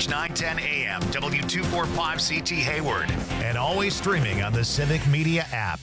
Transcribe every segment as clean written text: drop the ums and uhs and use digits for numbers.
910 AM, W245CT Hayward, and always streaming on the Civic Media app.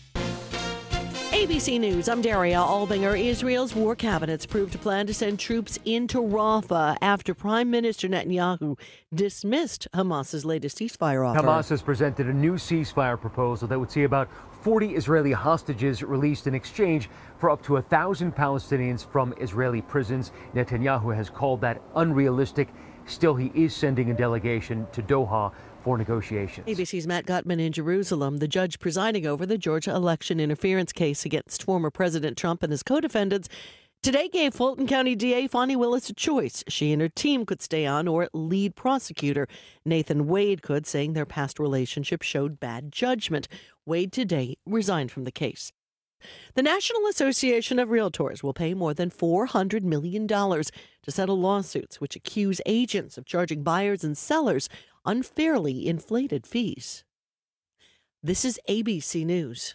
ABC News, I'm Daria Albinger. Israel's war cabinet's approved a plan to send troops into Rafah after Prime Minister Netanyahu dismissed Hamas's latest ceasefire offer. Hamas has presented a new ceasefire proposal that would see about 40 Israeli hostages released in exchange for up to 1,000 Palestinians from Israeli prisons. Netanyahu has called that unrealistic. Still, he is sending a delegation to Doha for negotiations. ABC's Matt Gutman in Jerusalem. The judge presiding over the Georgia election interference case against former President Trump and his co-defendants today gave Fulton County DA Fonnie Willis a choice. She and her team could stay on or lead prosecutor Nathan Wade could, saying their past relationship showed bad judgment. Wade today resigned from the case. The National Association of Realtors will pay more than $400 million to settle lawsuits which accuse agents of charging buyers and sellers unfairly inflated fees. This is ABC News.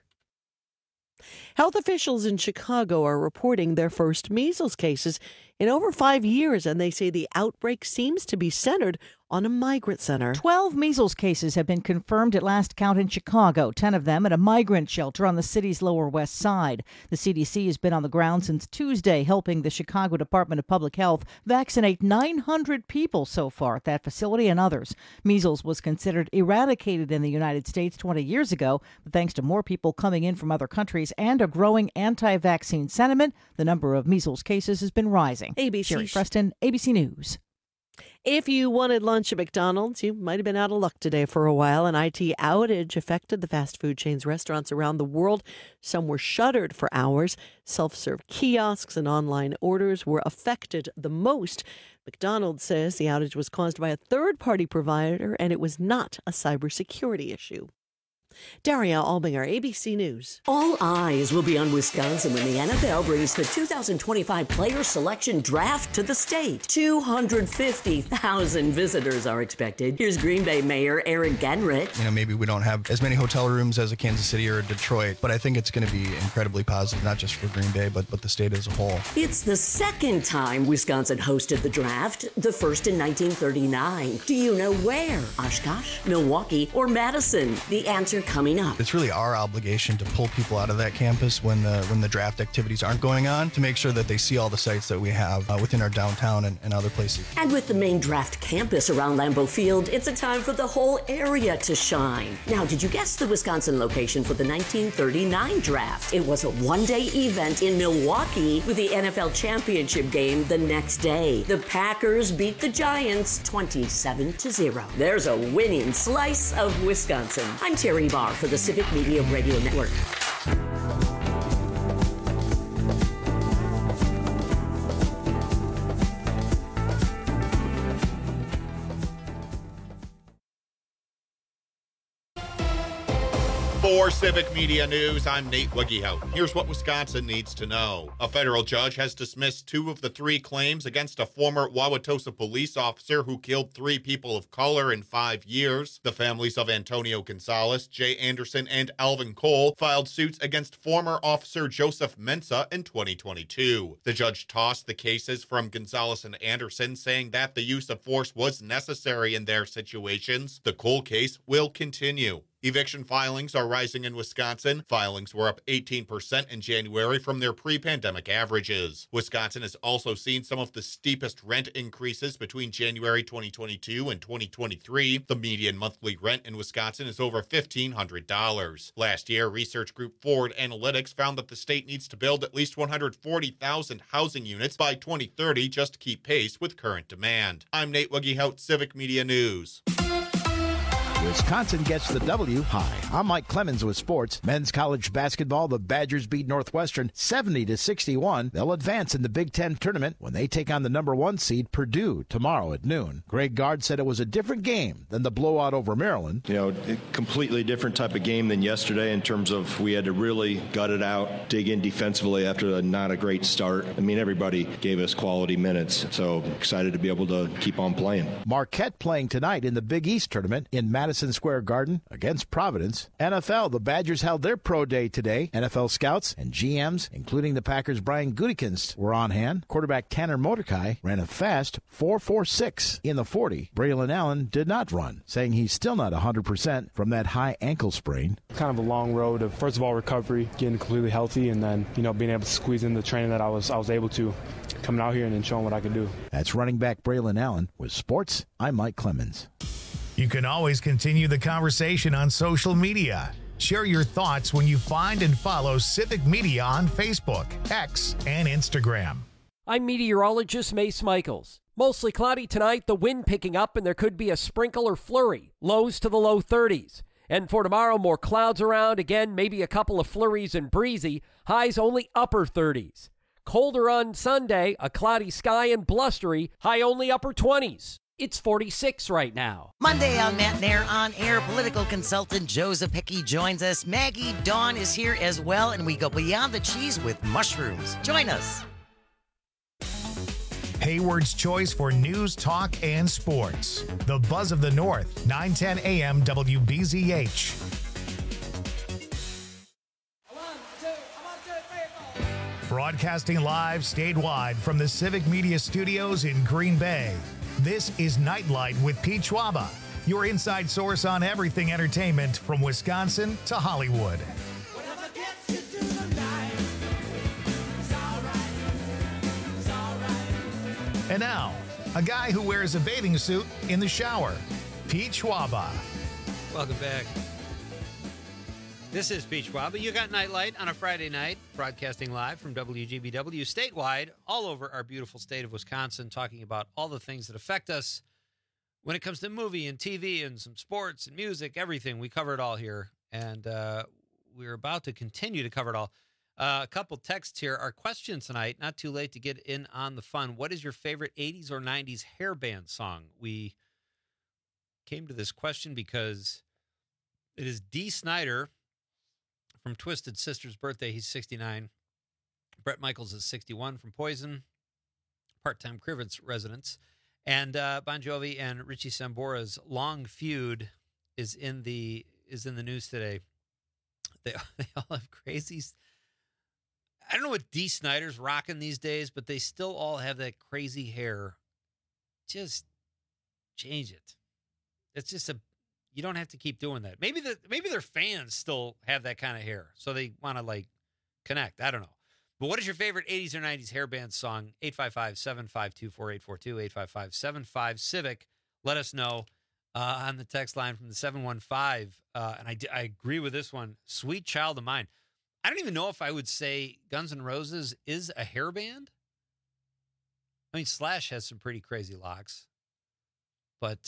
Health officials in Chicago are reporting their first measles cases in over 5 years, and they say the outbreak seems to be centered on a migrant center. 12 measles cases have been confirmed at last count in Chicago, 10 of them at a migrant shelter on the city's Lower West Side. The CDC has been on the ground since Tuesday, helping the Chicago Department of Public Health vaccinate 900 people so far at that facility and others. Measles was considered eradicated in the United States 20 years ago, but thanks to more people coming in from other countries and a growing anti-vaccine sentiment, the number of measles cases has been rising. Sherry Preston, ABC News. If you wanted lunch at McDonald's, you might have been out of luck today for a while. An IT outage affected the fast food chain's restaurants around the world. Some were shuttered for hours. Self-serve kiosks and online orders were affected the most. McDonald's says the outage was caused by a third-party provider and it was not a cybersecurity issue. Daria Albinger, ABC News. All eyes will be on Wisconsin when the NFL brings the 2025 Player Selection Draft to the state. 250,000 visitors are expected. Here's Green Bay Mayor Eric Genrich. Maybe we don't have as many hotel rooms as a Kansas City or a Detroit, but I think it's going to be incredibly positive, not just for Green Bay, but the state as a whole. It's the second time Wisconsin hosted the draft, the first in 1939. Do you know where? Oshkosh, Milwaukee, or Madison? The answer coming up. It's really our obligation to pull people out of that campus when the draft activities aren't going on, to make sure that they see all the sites that we have within our downtown and other places. And with the main draft campus around Lambeau Field, it's a time for the whole area to shine. Now, did you guess the Wisconsin location for the 1939 draft? It was a one-day event in Milwaukee with the NFL championship game the next day. The Packers beat the Giants 27-0. There's a winning slice of Wisconsin. I'm Terry Barr for the Civic Media Radio Network. 4 Civic Media News, I'm Nate Wiggyhout. Here's what Wisconsin needs to know. A federal judge has dismissed 2 of the 3 claims against a former Wauwatosa police officer who killed 3 people of color in 5 years. The families of Antonio Gonzalez, Jay Anderson, and Alvin Cole filed suits against former officer Joseph Mensa in 2022. The judge tossed the cases from Gonzalez and Anderson, saying that the use of force was necessary in their situations. The Cole case will continue. Eviction filings are rising in Wisconsin. Filings were up 18% in January from their pre-pandemic averages. Wisconsin has also seen some of the steepest rent increases between January 2022 and 2023. The median monthly rent in Wisconsin is over $1,500. Last year, research group Forward Analytics found that the state needs to build at least 140,000 housing units by 2030 just to keep pace with current demand. I'm Nate Wiggyhout, Civic Media News. Wisconsin gets the W. Hi, I'm Mike Clemens with sports. Men's college basketball, the Badgers beat Northwestern 70-61. They'll advance in the Big Ten tournament when they take on the number 1 seed Purdue tomorrow at noon. Greg Gard said it was a different game than the blowout over Maryland. A completely different type of game than yesterday in terms of we had to really gut it out, dig in defensively after not a great start. Everybody gave us quality minutes, so excited to be able to keep on playing. Marquette playing tonight in the Big East tournament in Madison, Madison Square Garden against Providence. NFL, the Badgers held their pro day today. NFL scouts and GMs, including the Packers' Brian Gutekunst, were on hand. Quarterback Tanner Mordecai ran a fast 4.46 in the 40. Braylon Allen did not run, saying he's still not 100% from that high ankle sprain. Kind of a long road of, first of all, recovery, getting completely healthy, and then, being able to squeeze in the training that I was able to, coming out here and then showing what I could do. That's running back Braylon Allen. With sports, I'm Mike Clemens. You can always continue the conversation on social media. Share your thoughts when you find and follow Civic Media on Facebook, X, and Instagram. I'm meteorologist Mace Michaels. Mostly cloudy tonight, the wind picking up, and there could be a sprinkle or flurry. Lows to the low 30s. And for tomorrow, more clouds around. Again, maybe a couple of flurries and breezy. Highs only upper 30s. Colder on Sunday, a cloudy sky and blustery. High only upper 20s. It's 46 right now. Monday on Matt Nair On Air, political consultant Joe Zepicki joins us. Maggie Dawn is here as well, and we go beyond the cheese with mushrooms. Join us. Hayward's choice for news, talk, and sports. The Buzz of the North, 910 AM WBZH. Broadcasting live statewide from the Civic Media Studios in Green Bay. This is Nightlight with Pete Schwaba, your inside source on everything entertainment from Wisconsin to Hollywood. And now, a guy who wears a bathing suit in the shower, Pete Schwaba. Welcome back. This is Pete Schwaba. You got Nightlight on a Friday night, broadcasting live from WGBW statewide, all over our beautiful state of Wisconsin, talking about all the things that affect us when it comes to movie and TV and some sports and music, everything. We cover it all here, and we're about to continue to cover it all. A couple texts here. Our question tonight, not too late to get in on the fun. What is your favorite 80s or 90s hair band song? We came to this question because it is Dee Snider from Twisted Sister's birthday. He's 69. Bret Michaels is 61 from Poison, part-time Crivets residents. And Bon Jovi and Richie Sambora's long feud is in the news today. They all have crazy. I don't know what Dee Snider's rocking these days, but they still all have that crazy hair. Just change it. It's just you don't have to keep doing that. Maybe their fans still have that kind of hair, so they want to connect. I don't know. But what is your favorite 80s or 90s hair band song? 855-752-4842, 855-75-CIVIC. Let us know on the text line from the 715. And I agree with this one. Sweet Child of Mine. I don't even know if I would say Guns N' Roses is a hair band. I mean, Slash has some pretty crazy locks. But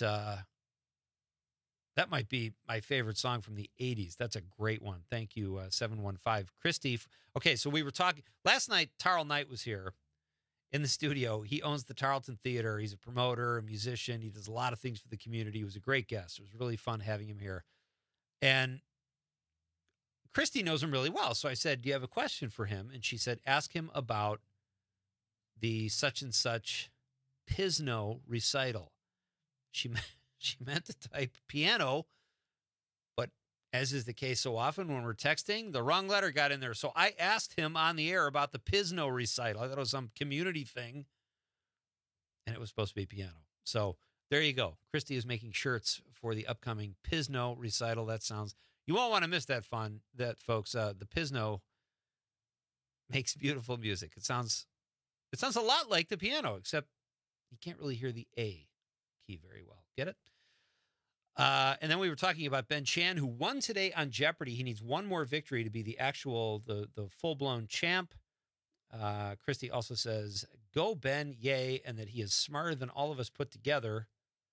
that might be my favorite song from the 80s. That's a great one. Thank you, 715. Christy. Okay, so we were talking. Last night, Tarl Knight was here in the studio. He owns the Tarleton Theater. He's a promoter, a musician. He does a lot of things for the community. He was a great guest. It was really fun having him here. And Christy knows him really well. So I said, do you have a question for him? And she said, ask him about the such and such Pisno recital. She meant to type piano, but as is the case so often when we're texting, the wrong letter got in there. So I asked him on the air about the Pisno recital. I thought it was some community thing, and it was supposed to be piano. So there you go. Christy is making shirts for the upcoming Pisno recital. You won't want to miss that fun, folks. The Pisno makes beautiful music. It sounds a lot like the piano, except you can't really hear the A key very well. Get it? And then we were talking about Ben Chan, who won today on Jeopardy. He needs one more victory to be the full-blown champ. Christy also says, go Ben, yay, and that he is smarter than all of us put together.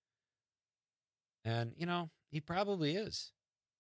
And, he probably is.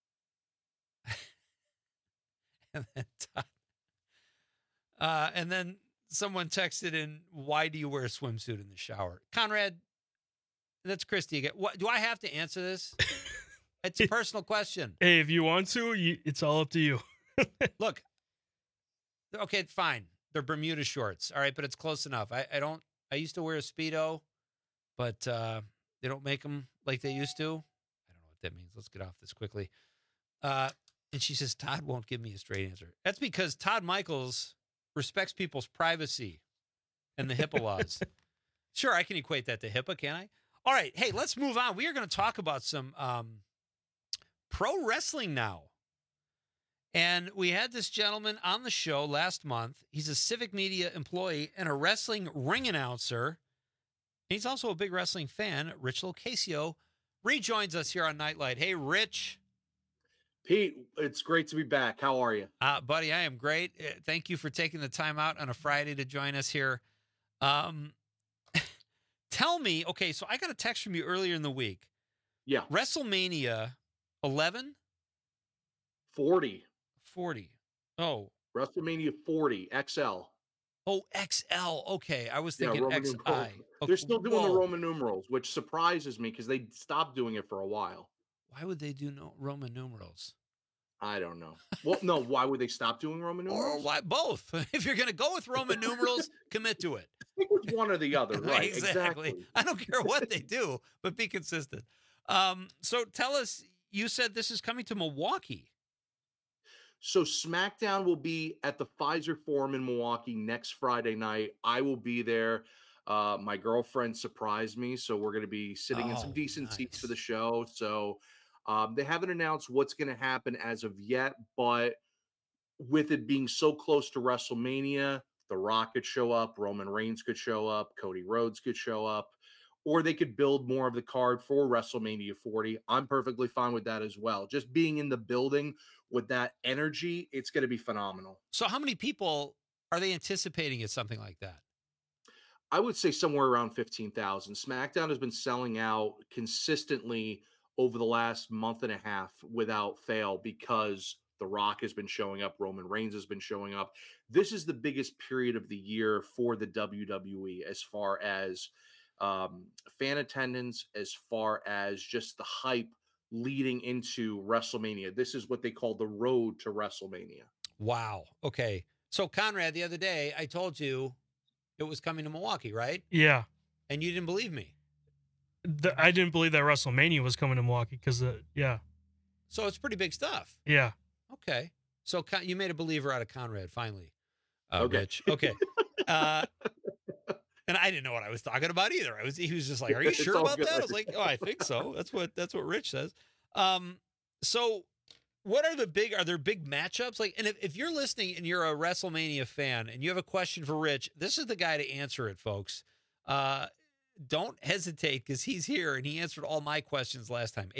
And then someone texted in, why do you wear a swimsuit in the shower? Conrad, that's Christy again. What, do I have to answer this? It's a personal question. Hey, if you want to, it's all up to you. Look, okay, fine. They're Bermuda shorts. All right, but it's close enough. I used to wear a Speedo, but they don't make them like they used to. I don't know what that means. Let's get off this quickly. And she says, Todd won't give me a straight answer. That's because Todd Michaels respects people's privacy and the HIPAA laws. Sure, I can equate that to HIPAA, can't I? All right. Hey, let's move on. We are going to talk about some pro wrestling now. And we had this gentleman on the show last month. He's a Civic Media employee and a wrestling ring announcer. He's also a big wrestling fan. Rich Locasio rejoins us here on Nightlight. Hey, Rich. Pete, it's great to be back. How are you? Buddy, I am great. Thank you for taking the time out on a Friday to join us here. Tell me, okay, so I got a text from you earlier in the week. Yeah. WrestleMania 11? 40. 40. Oh. WrestleMania 40 XL. Oh, XL. Okay. I was thinking Roman XI. numerals. Okay. They're still doing the Roman numerals, which surprises me because they stopped doing it for a while. Why would they do Roman numerals? I don't know. Well, no, why would they stop doing Roman numerals? Or why both? If you're going to go with Roman numerals, commit to it. Stick with one or the other, right? Exactly. I don't care what they do, but be consistent. So tell us, you said this is coming to Milwaukee. So SmackDown will be at the Pfizer Forum in Milwaukee next Friday night. I will be there. My girlfriend surprised me, so we're going to be sitting in some decent seats for the show. So they haven't announced what's going to happen as of yet, but with it being so close to WrestleMania, The Rock could show up, Roman Reigns could show up, Cody Rhodes could show up, or they could build more of the card for WrestleMania 40. I'm perfectly fine with that as well. Just being in the building with that energy, it's going to be phenomenal. So how many people are they anticipating at something like that? I would say somewhere around 15,000. SmackDown has been selling out consistently over the last month and a half without fail because The Rock has been showing up. Roman Reigns has been showing up. This is the biggest period of the year for the WWE as far as fan attendance, as far as just the hype leading into WrestleMania. This is what they call the road to WrestleMania. Wow. Okay. So Conrad, the other day, I told you it was coming to Milwaukee, right? Yeah. And you didn't believe me. I didn't believe that WrestleMania was coming to Milwaukee because, yeah. So it's pretty big stuff. Yeah. Okay. So you made a believer out of Conrad, finally, Okay. Rich. Okay. And I didn't know what I was talking about either. He was just like, "Are you sure about that?" I was like, "Oh, I think so." That's what Rich says. So what are there big matchups? Like, and if you're listening and you're a WrestleMania fan and you have a question for Rich, this is the guy to answer it, folks. Don't hesitate because he's here and he answered all my questions last time.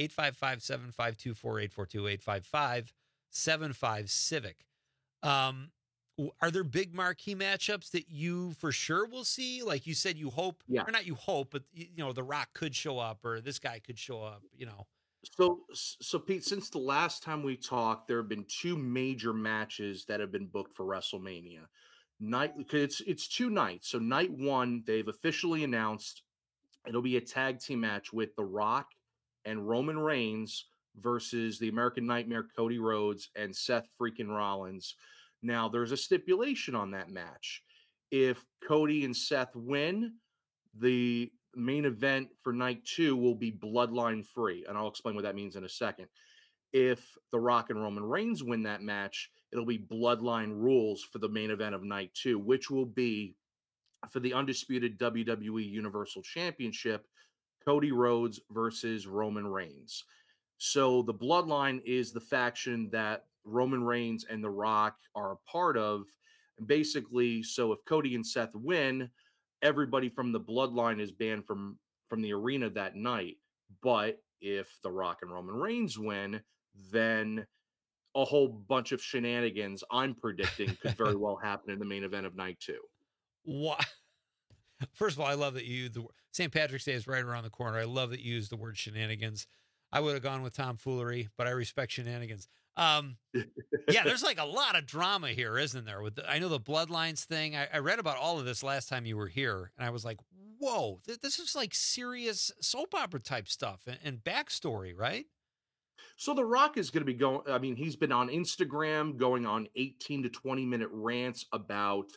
855-752-4842, 855-75-CIVIC. Are there big marquee matchups that you for sure will see? Like you said, you hope, or not you hope, but The Rock could show up or this guy could show up, So Pete, since the last time we talked, there have been two major matches that have been booked for WrestleMania. It's 2 nights. So night one, they've officially announced it'll be a tag team match with The Rock and Roman Reigns versus the American Nightmare, Cody Rhodes, and Seth freaking Rollins. Now, there's a stipulation on that match. If Cody and Seth win, the main event for night 2 will be bloodline free, and I'll explain what that means in a second. If The Rock and Roman Reigns win that match, it'll be bloodline rules for the main event of night 2, which will be for the undisputed WWE Universal Championship, Cody Rhodes versus Roman Reigns. So the bloodline is the faction that Roman Reigns and The Rock are a part of. And basically, so if Cody and Seth win, everybody from the bloodline is banned from the arena that night. But if The Rock and Roman Reigns win, then a whole bunch of shenanigans, I'm predicting, could very well happen in the main event of night 2. What? First of all, I love that you used the St. Patrick's Day is right around the corner. I love that you used the word shenanigans. I would have gone with tomfoolery, but I respect shenanigans. Yeah, there's like a lot of drama here, isn't there? I know the bloodlines thing. I read about all of this last time you were here, and I was like, whoa, this is like serious soap opera type stuff and backstory, right? So The Rock is going to be he's been on Instagram going on 18 to 20 minute rants about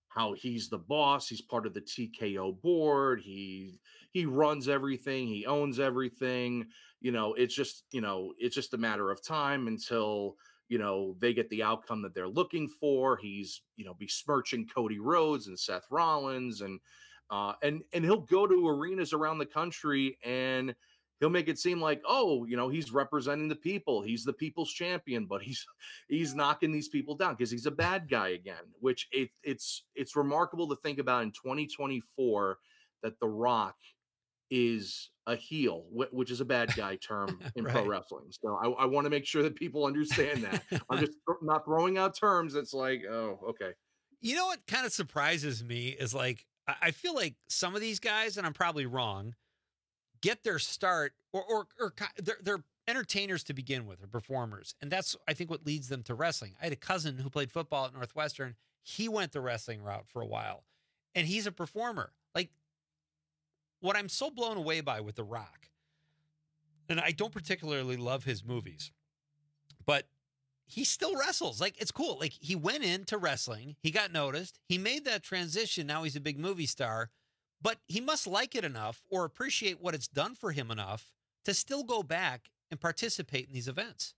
how he's the boss. He's part of the TKO board. He runs everything. He owns everything. It's just a matter of time until, they get the outcome that they're looking for. He's, besmirching Cody Rhodes and Seth Rollins and he'll go to arenas around the country and he'll make it seem like, he's representing the people. He's the people's champion, but he's knocking these people down because he's a bad guy again, which it's remarkable to think about in 2024 that The Rock is a heel, which is a bad guy term in Right. pro wrestling. So I want to make sure that people understand that. I'm just not throwing out terms. It's like, oh, okay. You know what kind of surprises me is like, I feel like some of these guys, and I'm probably wrong, get their start or they're entertainers to begin with, or performers. And that's, I think, what leads them to wrestling. I had a cousin who played football at Northwestern. He went the wrestling route for a while, and he's a performer. Like, what I'm so blown away by with The Rock, and I don't particularly love his movies, but he still wrestles. Like, it's cool. Like, he went into wrestling. He got noticed. He made that transition. Now he's a big movie star. But he must like it enough or appreciate what it's done for him enough to still go back and participate in these events.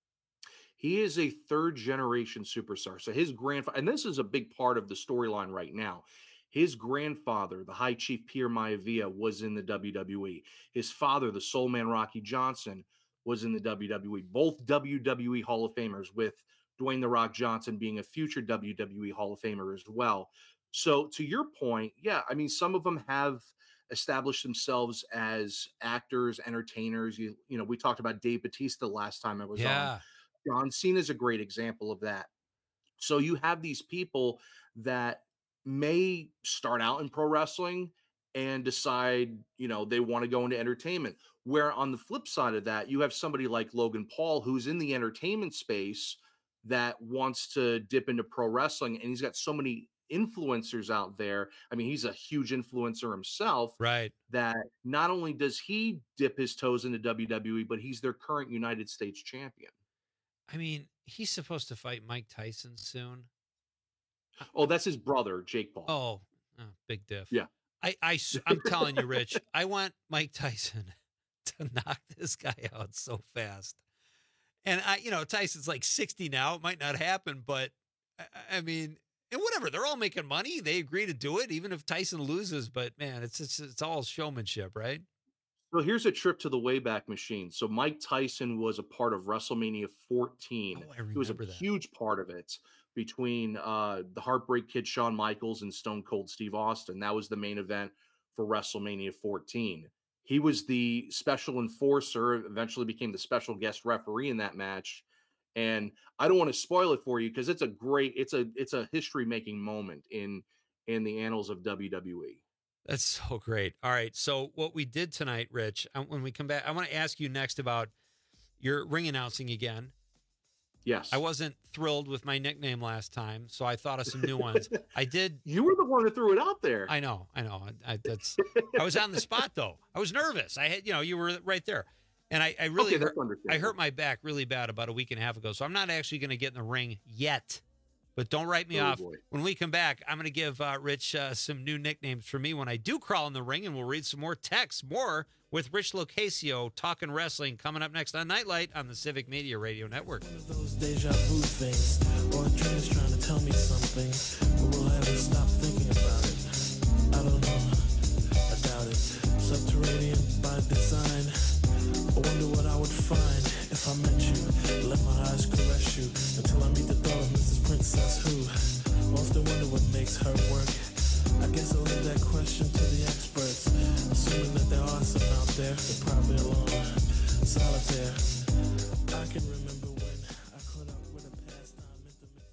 He is a third-generation superstar. So his grandfather, and this is a big part of the storyline right now, his grandfather, the High Chief Pierre Maivia, was in the WWE. His father, the Soul Man Rocky Johnson, was in the WWE. Both WWE Hall of Famers, with Dwayne "The Rock" Johnson being a future WWE Hall of Famer as well. So to your point, yeah, I mean, some of them have established themselves as actors, entertainers. We talked about Dave Bautista last time I was on. John Cena is a great example of that. So you have these people that may start out in pro wrestling and decide, they want to go into entertainment. Where on the flip side of that, you have somebody like Logan Paul, who's in the entertainment space that wants to dip into pro wrestling. And he's got so many influencers out there. I mean, he's a huge influencer himself, right? That not only does he dip his toes into WWE, but he's their current United States champion. I mean, he's supposed to fight Mike Tyson soon. Oh, that's his brother, Jake Paul. Oh, big diff. Yeah. I'm telling you, Rich, I want Mike Tyson to knock this guy out so fast. And Tyson's like 60 now. It might not happen, but I mean, and whatever, they're all making money. They agree to do it, even if Tyson loses. But man, it's all showmanship, right? So here's a trip to the Wayback Machine. So Mike Tyson was a part of WrestleMania 14. Oh, I remember he was a huge part of it between the Heartbreak Kid Shawn Michaels and Stone Cold Steve Austin. That was the main event for WrestleMania 14. He was the special enforcer, eventually became the special guest referee in that match. And I don't want to spoil it for you because it's a history making moment in the annals of WWE. That's so great. All right. So what we did tonight, Rich, when we come back, I want to ask you next about your ring announcing again. Yes. I wasn't thrilled with my nickname last time, so I thought of some new ones. I did. You were the one who threw it out there. I know. I was on the spot though. I was nervous. I had, you were right there. And I really I hurt my back really bad about a week and a half ago. So I'm not actually going to get in the ring yet. But don't write me off. Boy. When we come back, I'm going to give Rich some new nicknames for me when I do crawl in the ring, and we'll read some more texts. More with Rich Locasio talking wrestling coming up next on Nightlight on the Civic Media Radio Network. One of those deja vu things, or a dream is trying to tell me something, but will I ever stop thinking about it? I don't know. I doubt it. Subterranean by design. I wonder what I would find if I met you. Let my eyes caress you until I meet the daughter of Mrs. Princess who often wonder what makes her work. I guess I'll leave that question to the experts, assuming that there are some out there. They're probably alone, solitaire. I can remember when I caught up with a pastime intimate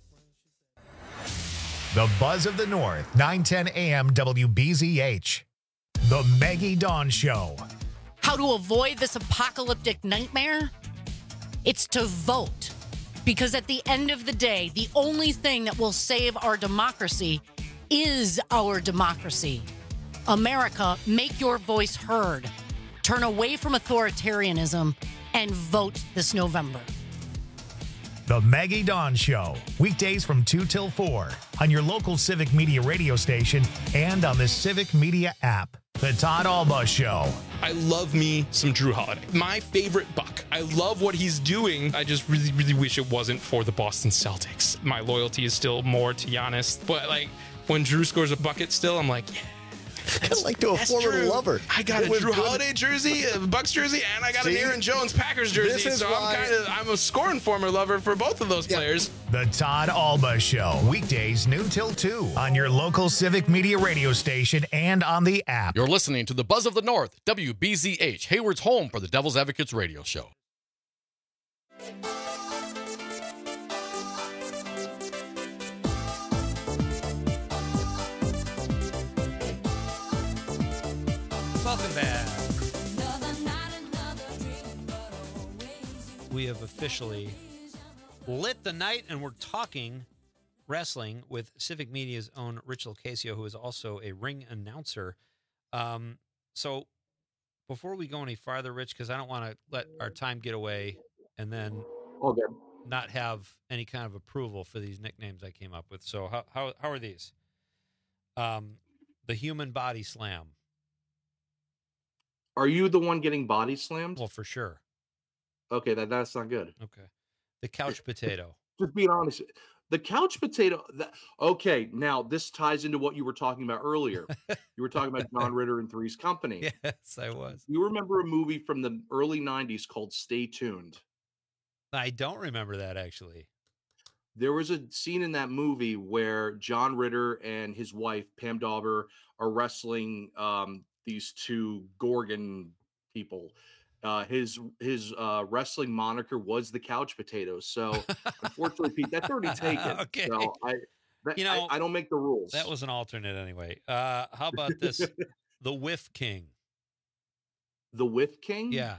friend. The Buzz of the North, 9:10 a.m. WBZH. The Maggie Dawn Show. How to avoid this apocalyptic nightmare? It's to vote. Because at the end of the day, the only thing that will save our democracy is our democracy. America, make your voice heard. Turn away from authoritarianism and vote this November. The Maggie Dawn Show, weekdays from 2 till 4 on your local Civic Media radio station and on the Civic Media app. The Todd Alba Show. I love me some Drew Holiday. My favorite Buck. I love what he's doing. I just really, really wish it wasn't for the Boston Celtics. My loyalty is still more to Giannis. But, like, when Drew scores a bucket still, I'm like, yeah. Kind of like to a former Drew. lover. I got a Drew Holiday jersey, a Bucks jersey, and I got an Aaron Jones Packers jersey. So I'm a scoring former lover for both of those players. The Todd Alba Show, weekdays noon till 2 on your local Civic Media radio station and on the app. You're listening to the Buzz of the North, WBZH, Hayward's home for the Devil's Advocates radio show. Welcome back. We have officially lit the night, and we're talking wrestling with Civic Media's own Rich Lucasio, who is also a ring announcer. So before we go any farther, Rich, because I don't want to let our time get away and then not have any kind of approval for these nicknames I came up with. So how are these? The Human Body Slam. Are you the one getting body slammed? Well, for sure. Okay, that's not good. Okay. The Couch Potato. Just being honest. The Couch Potato. Okay, now this ties into what you were talking about earlier. You were talking about John Ritter and Three's Company. Yes, I was. You remember a movie from the early 90s called Stay Tuned? I don't remember that, actually. There was a scene in that movie where John Ritter and his wife, Pam Dauber, are wrestling these two Gorgon people. His wrestling moniker was the Couch Potato. So unfortunately, Pete, that's already taken. Okay. So I don't make the rules. That was an alternate anyway. How about this? The Whiff King. The Whiff King? Yeah.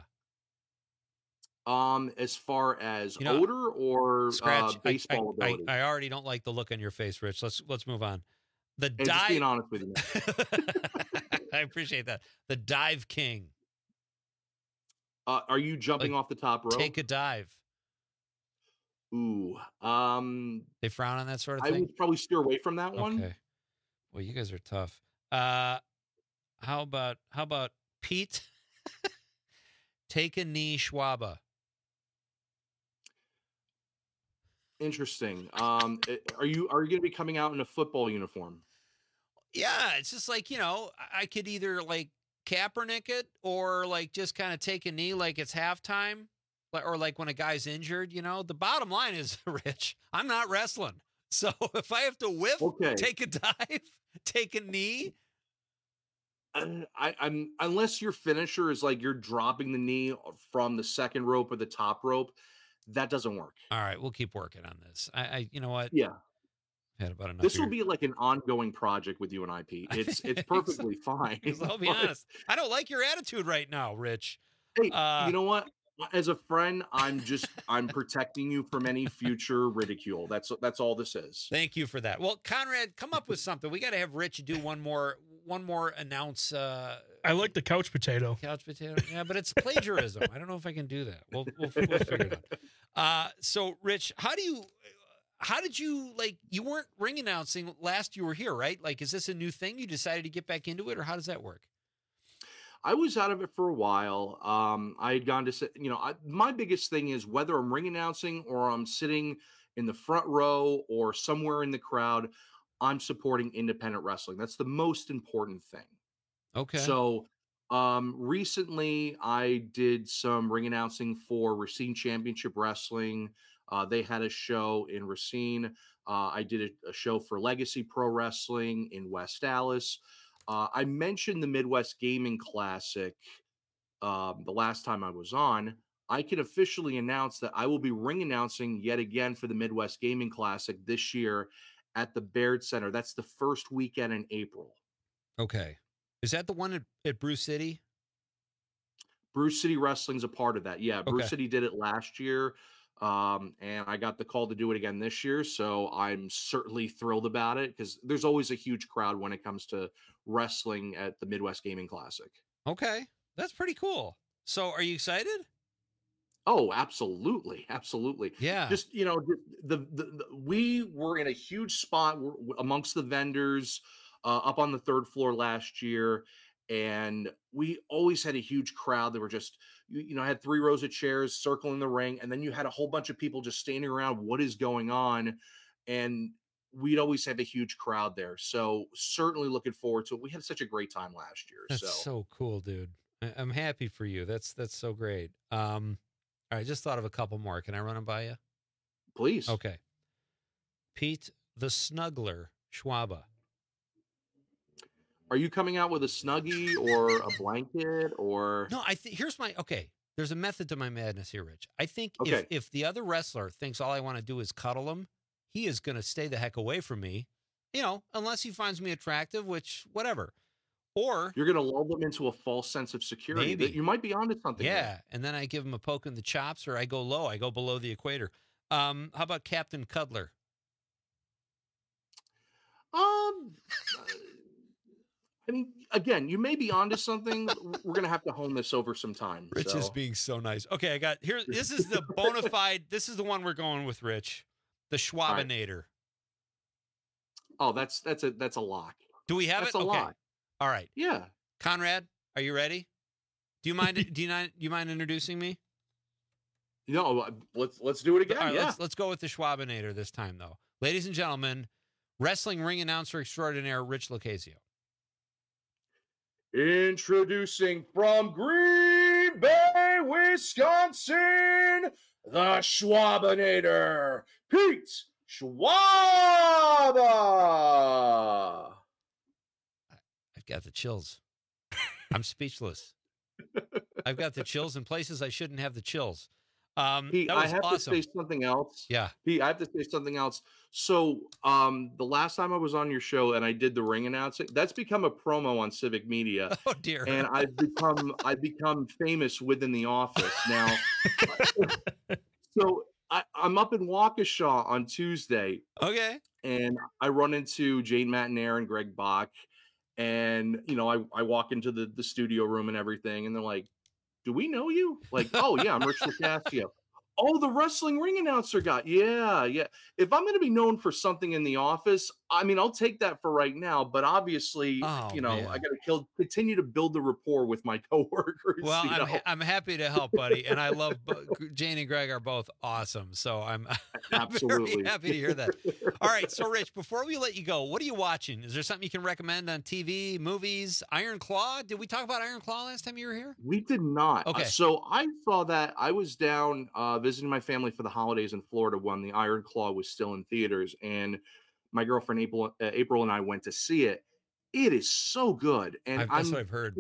As far as odor or baseball ability? I already don't like the look on your face, Rich. Let's move on. Just being honest with you. I appreciate that. The Dive King. Are you jumping off the top rope? Take a dive. Ooh. They frown on that sort of thing? I would probably steer away from that one. Okay. Well, you guys are tough. How about Pete? Take a knee, Schwaba. Interesting. Are you going to be coming out in a football uniform? Yeah, it's just like, I could either like Kaepernick it or like just kind of take a knee like it's halftime or like when a guy's injured, The bottom line is, Rich, I'm not wrestling. So if I have to whiff, take a dive, take a knee. I'm unless your finisher is like you're dropping the knee from the second rope or the top rope, that doesn't work. All right, we'll keep working on this. I you know what? Yeah. Had about enough. This will be like an ongoing project with you and I, Pete. It's perfectly fine. I'll be honest. I don't like your attitude right now, Rich. Hey, you know what? As a friend, I'm protecting you from any future ridicule. That's all this is. Thank you for that. Well, Conrad, come up with something. We got to have Rich do one more announce. I like the Couch Potato. Couch Potato. Yeah, but it's plagiarism. I don't know if I can do that. We'll figure it out. So, Rich, how did you you weren't ring announcing last you were here, right? Like, is this a new thing? You decided to get back into it, or how does that work? I was out of it for a while. I had gone to, my biggest thing is whether I'm ring announcing or I'm sitting in the front row or somewhere in the crowd, I'm supporting independent wrestling. That's the most important thing. Okay. So recently I did some ring announcing for Racine Championship Wrestling. They had a show in Racine. I did a show for Legacy Pro Wrestling in West Allis. I mentioned the Midwest Gaming Classic the last time I was on. I can officially announce that I will be ring announcing yet again for the Midwest Gaming Classic this year at the Baird Center. That's the first weekend in April. Okay. Is that the one at Bruce City? Bruce City Wrestling's a part of that. Yeah, Bruce City did it last year. And I got the call to do it again this year. So I'm certainly thrilled about it because there's always a huge crowd when it comes to wrestling at the Midwest Gaming Classic. Okay. That's pretty cool. So are you excited? Oh, absolutely, absolutely. Yeah. Just we were in a huge spot amongst the vendors up on the third floor last year, and we always had a huge crowd. They were just had 3 rows of chairs circling the ring, and then you had a whole bunch of people just standing around. What is going on? And we'd always have a huge crowd there. So certainly looking forward to it. We had such a great time last year. That's so cool, dude. I'm happy for you. That's so great. All right, just thought of a couple more. Can I run them by you? Please. Okay. Pete the Snuggler Schwaba. Are you coming out with a Snuggie or a blanket or? No, here's my, okay. There's a method to my madness here, Rich. I think Okay. if the other wrestler thinks all I want to do is cuddle him, he is going to stay the heck away from me, unless he finds me attractive, which, whatever. Or you're going to lull them into a false sense of security. Maybe. That you might be onto something. Yeah, there. and then I give him a poke in the chops, or I go low. I go below the equator. How about Captain Cuddler? I mean, again, you may be onto something. We're going to have to hone this over some time. Rich is being so nice. Okay, I got here. This is the bona fide. This is the one we're going with, Rich. The Schwabinator. Oh, that's a lock. Do we have That's it? a Okay. lock. All right. Yeah. Conrad, are you ready? Do you mind? Do you mind introducing me? No, let's do it again. All right, yeah. let's go with the Schwabinator this time, though. Ladies and gentlemen, wrestling ring announcer extraordinaire Rich Lucchesio. Introducing from Green Bay, Wisconsin, the Schwabinator, Pete Schwaba. I've got the chills. I'm speechless. I've got the chills in places I shouldn't have the chills. Pete, that I was have awesome. to say something else. Yeah. Pete, I have to say something else. So the last time I was on your show and I did the ring announcing, that's become a promo on Civic Media. Oh dear. And I've become famous within the office now. So I'm up in Waukesha on Tuesday. Okay. And I run into Jane Matinaire and Greg Bach. And, I walk into the studio room and everything. And they're like, do we know you? Like, oh, yeah, I'm Rich Lucchesio. Oh, the wrestling ring announcer guy. Yeah. If I'm going to be known for something in the office, I mean, I'll take that for right now. But obviously, man. I got to continue to build the rapport with my coworkers. Well, I'm happy to help, buddy. And I love Jane and Greg are both awesome. So I'm absolutely very happy to hear that. All right. So, Rich, before we let you go, what are you watching? Is there something you can recommend on TV, movies? Iron Claw? Did we talk about Iron Claw last time you were here? We did not. Okay. So I saw that. I was down visiting my family for the holidays in Florida when the Iron Claw was still in theaters, and my girlfriend April and I went to see it. It is so good, and that's what I've heard.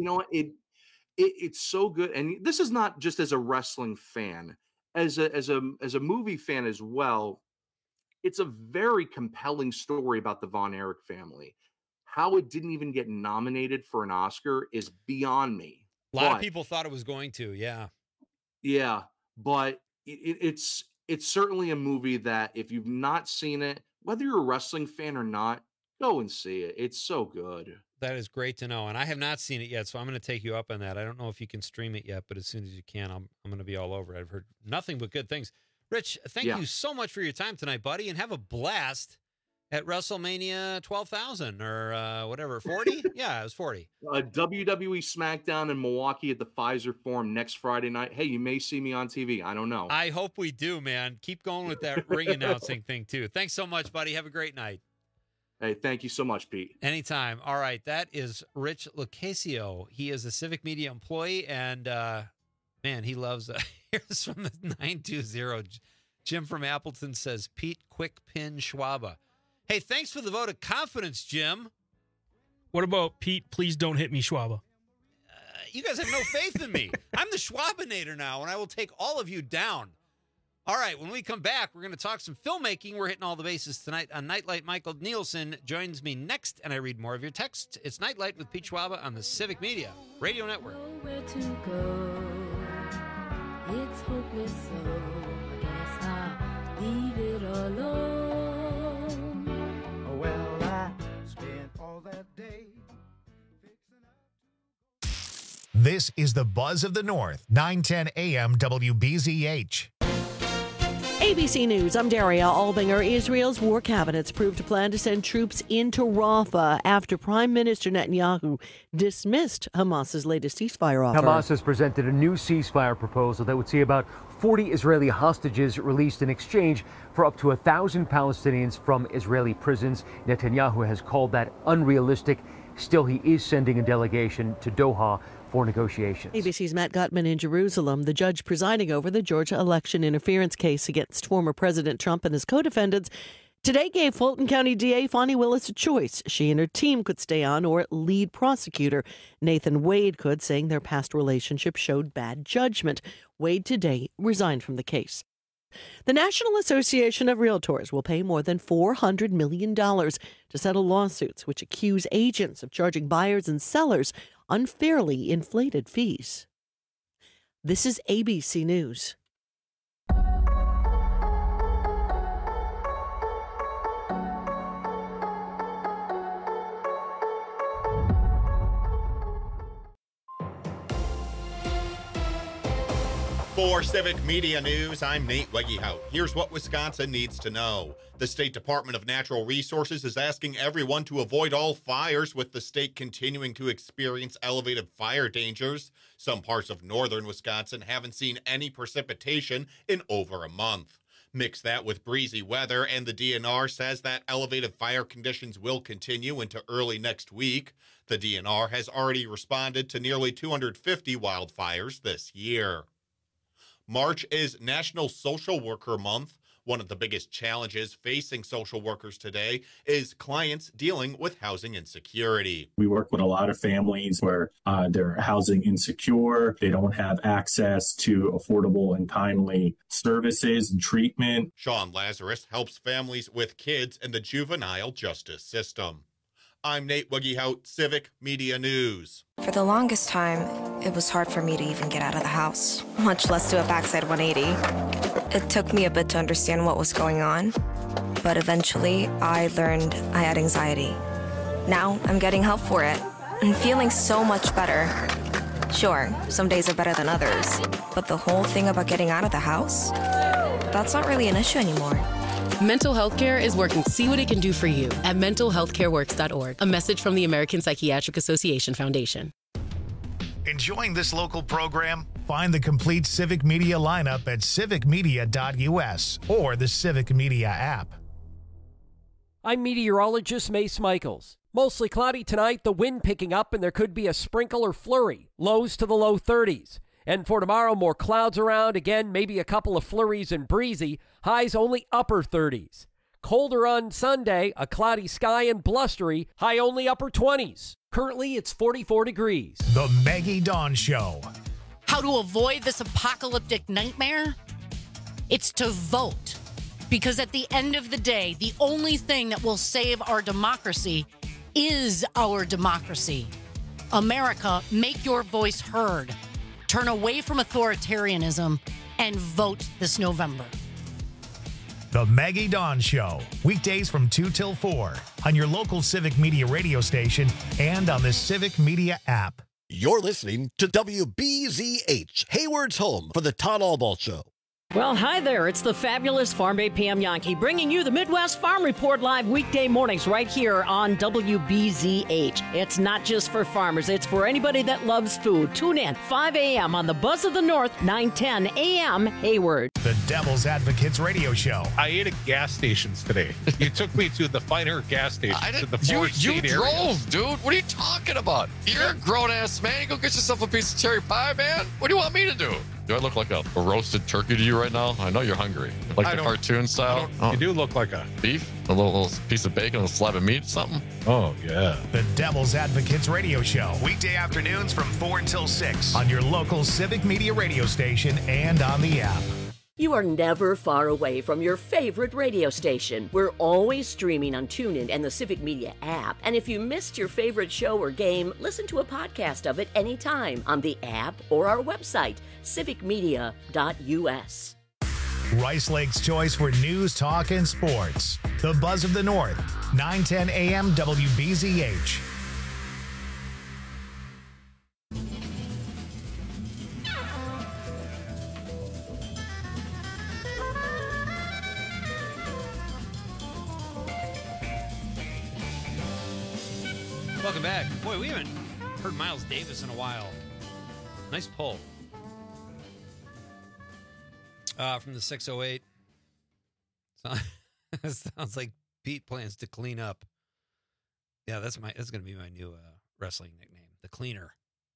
It's so good. And this is not just as a wrestling fan, as a movie fan as well. It's a very compelling story about the Von Erich family. How it didn't even get nominated for an Oscar is beyond me. A lot of people thought it was going to. Yeah, but it's certainly a movie that if you've not seen it, whether you're a wrestling fan or not, go and see it. It's so good. That is great to know. And I have not seen it yet, so I'm going to take you up on that. I don't know if you can stream it yet, but as soon as you can, I'm going to be all over it. I've heard nothing but good things. Rich, thank you so much for your time tonight, buddy, and have a blast at WrestleMania 12,000 or whatever, 40? Yeah, it was 40. WWE SmackDown in Milwaukee at the Pfizer Forum next Friday night. Hey, you may see me on TV. I don't know. I hope we do, man. Keep going with that ring announcing thing, too. Thanks so much, buddy. Have a great night. Hey, thank you so much, Pete. Anytime. All right, that is Rich Lucchesio. He is a Civic Media employee, and, man, he loves here's from the 920. Jim from Appleton says, Pete Quick Pin Schwaba. Hey, thanks for the vote of confidence, Jim. What about Pete, please don't hit me, Schwaba? You guys have no faith in me. I'm the Schwabinator now, and I will take all of you down. All right, when we come back, we're going to talk some filmmaking. We're hitting all the bases tonight on Nightlight. Michael Nielsen joins me next, and I read more of your texts. It's Nightlight with Pete Schwaba on the Civic Media Radio Network. Where to go? It's hopeless, so I guess I'll leave it alone. Well, I spent all that day. This is the Buzz of the North, 910 AM WBZH. ABC News, I'm Daria Albinger. Israel's war cabinets approved a plan to send troops into Rafah after Prime Minister Netanyahu dismissed Hamas's latest ceasefire offer. Hamas has presented a new ceasefire proposal that would see about 40 Israeli hostages released in exchange for up to 1,000 Palestinians from Israeli prisons. Netanyahu has called that unrealistic. Still, he is sending a delegation to Doha for negotiations. ABC's Matt Gutman in Jerusalem. The judge presiding over the Georgia election interference case against former President Trump and his co-defendants today gave Fulton County DA Fani Willis a choice. She and her team could stay on, or lead prosecutor Nathan Wade could, saying their past relationship showed bad judgment. Wade today resigned from the case. The National Association of Realtors will pay more than $400 million to settle lawsuits which accuse agents of charging buyers and sellers unfairly inflated fees. This is ABC News. For Civic Media News, I'm Nate Wegehout. Here's what Wisconsin needs to know. The State Department of Natural Resources is asking everyone to avoid all fires, with the state continuing to experience elevated fire dangers. Some parts of northern Wisconsin haven't seen any precipitation in over a month. Mix that with breezy weather, and the DNR says that elevated fire conditions will continue into early next week. The DNR has already responded to nearly 250 wildfires this year. March is National Social Worker Month. One of the biggest challenges facing social workers today is clients dealing with housing insecurity. We work with a lot of families where they're housing insecure. They don't have access to affordable and timely services and treatment. Sean Lazarus helps families with kids in the juvenile justice system. I'm Nate Wegehout, Civic Media News. For the longest time, it was hard for me to even get out of the house, much less do a backside 180. It took me a bit to understand what was going on, but eventually I learned I had anxiety. Now I'm getting help for it and feeling so much better. Sure, some days are better than others, but the whole thing about getting out of the house, that's not really an issue anymore. Mental health care is working. See what it can do for you at mentalhealthcareworks.org. A message from the American Psychiatric Association Foundation. Enjoying this local program? Find the complete Civic Media lineup at civicmedia.us or the Civic Media app. I'm meteorologist Mace Michaels. Mostly cloudy tonight, the wind picking up, and there could be a sprinkle or flurry. Lows to the low 30s. And for tomorrow, more clouds around. Again, maybe a couple of flurries and breezy. Highs only upper 30s. Colder on Sunday, a cloudy sky and blustery. High only upper 20s. Currently, it's 44 degrees. The Maggie Dawn Show. How to avoid this apocalyptic nightmare? It's to vote. Because at the end of the day, the only thing that will save our democracy is our democracy. America, make your voice heard. Turn away from authoritarianism and vote this November. The Maggie Dawn Show, weekdays from 2 till 4 on your local Civic Media radio station and on the Civic Media app. You're listening to WBZH, Hayward's home for the Todd Albaugh Show. Well, hi there. It's the fabulous Farm Bay Pam Yankee bringing you the Midwest Farm Report live weekday mornings right here on WBZH. It's not just for farmers. It's for anybody that loves food. Tune in 5 a.m. on the Buzz of the North, 9:10 a.m. Hayward. The Devil's Advocates radio show. I ate at gas stations today. You took me to the finer gas stations in the Forest You State drove, area. dude. What are you talking about? You're a grown-ass man. You go get yourself a piece of cherry pie, man. What do you want me to do? Do I look like a roasted turkey to you right now? I know you're hungry. Like I the don't- cartoon style? You do look like a beef? A little piece of bacon, a slab of meat, something? Oh, yeah. The Devil's Advocates radio show. Weekday afternoons from 4 until 6 on your local Civic Media radio station and on the app. You are never far away from your favorite radio station. We're always streaming on TuneIn and the Civic Media app. And if you missed your favorite show or game, listen to a podcast of it anytime on the app or our website, civicmedia.us. Rice Lake's choice for news, talk, and sports. The Buzz of the North, 9:10 a.m. WBZH. Welcome back. Boy, we haven't heard Miles Davis in a while. Nice pull. From the 608. Sounds like Pete plans to clean up. Yeah, that's going to be my new wrestling nickname, the Cleaner.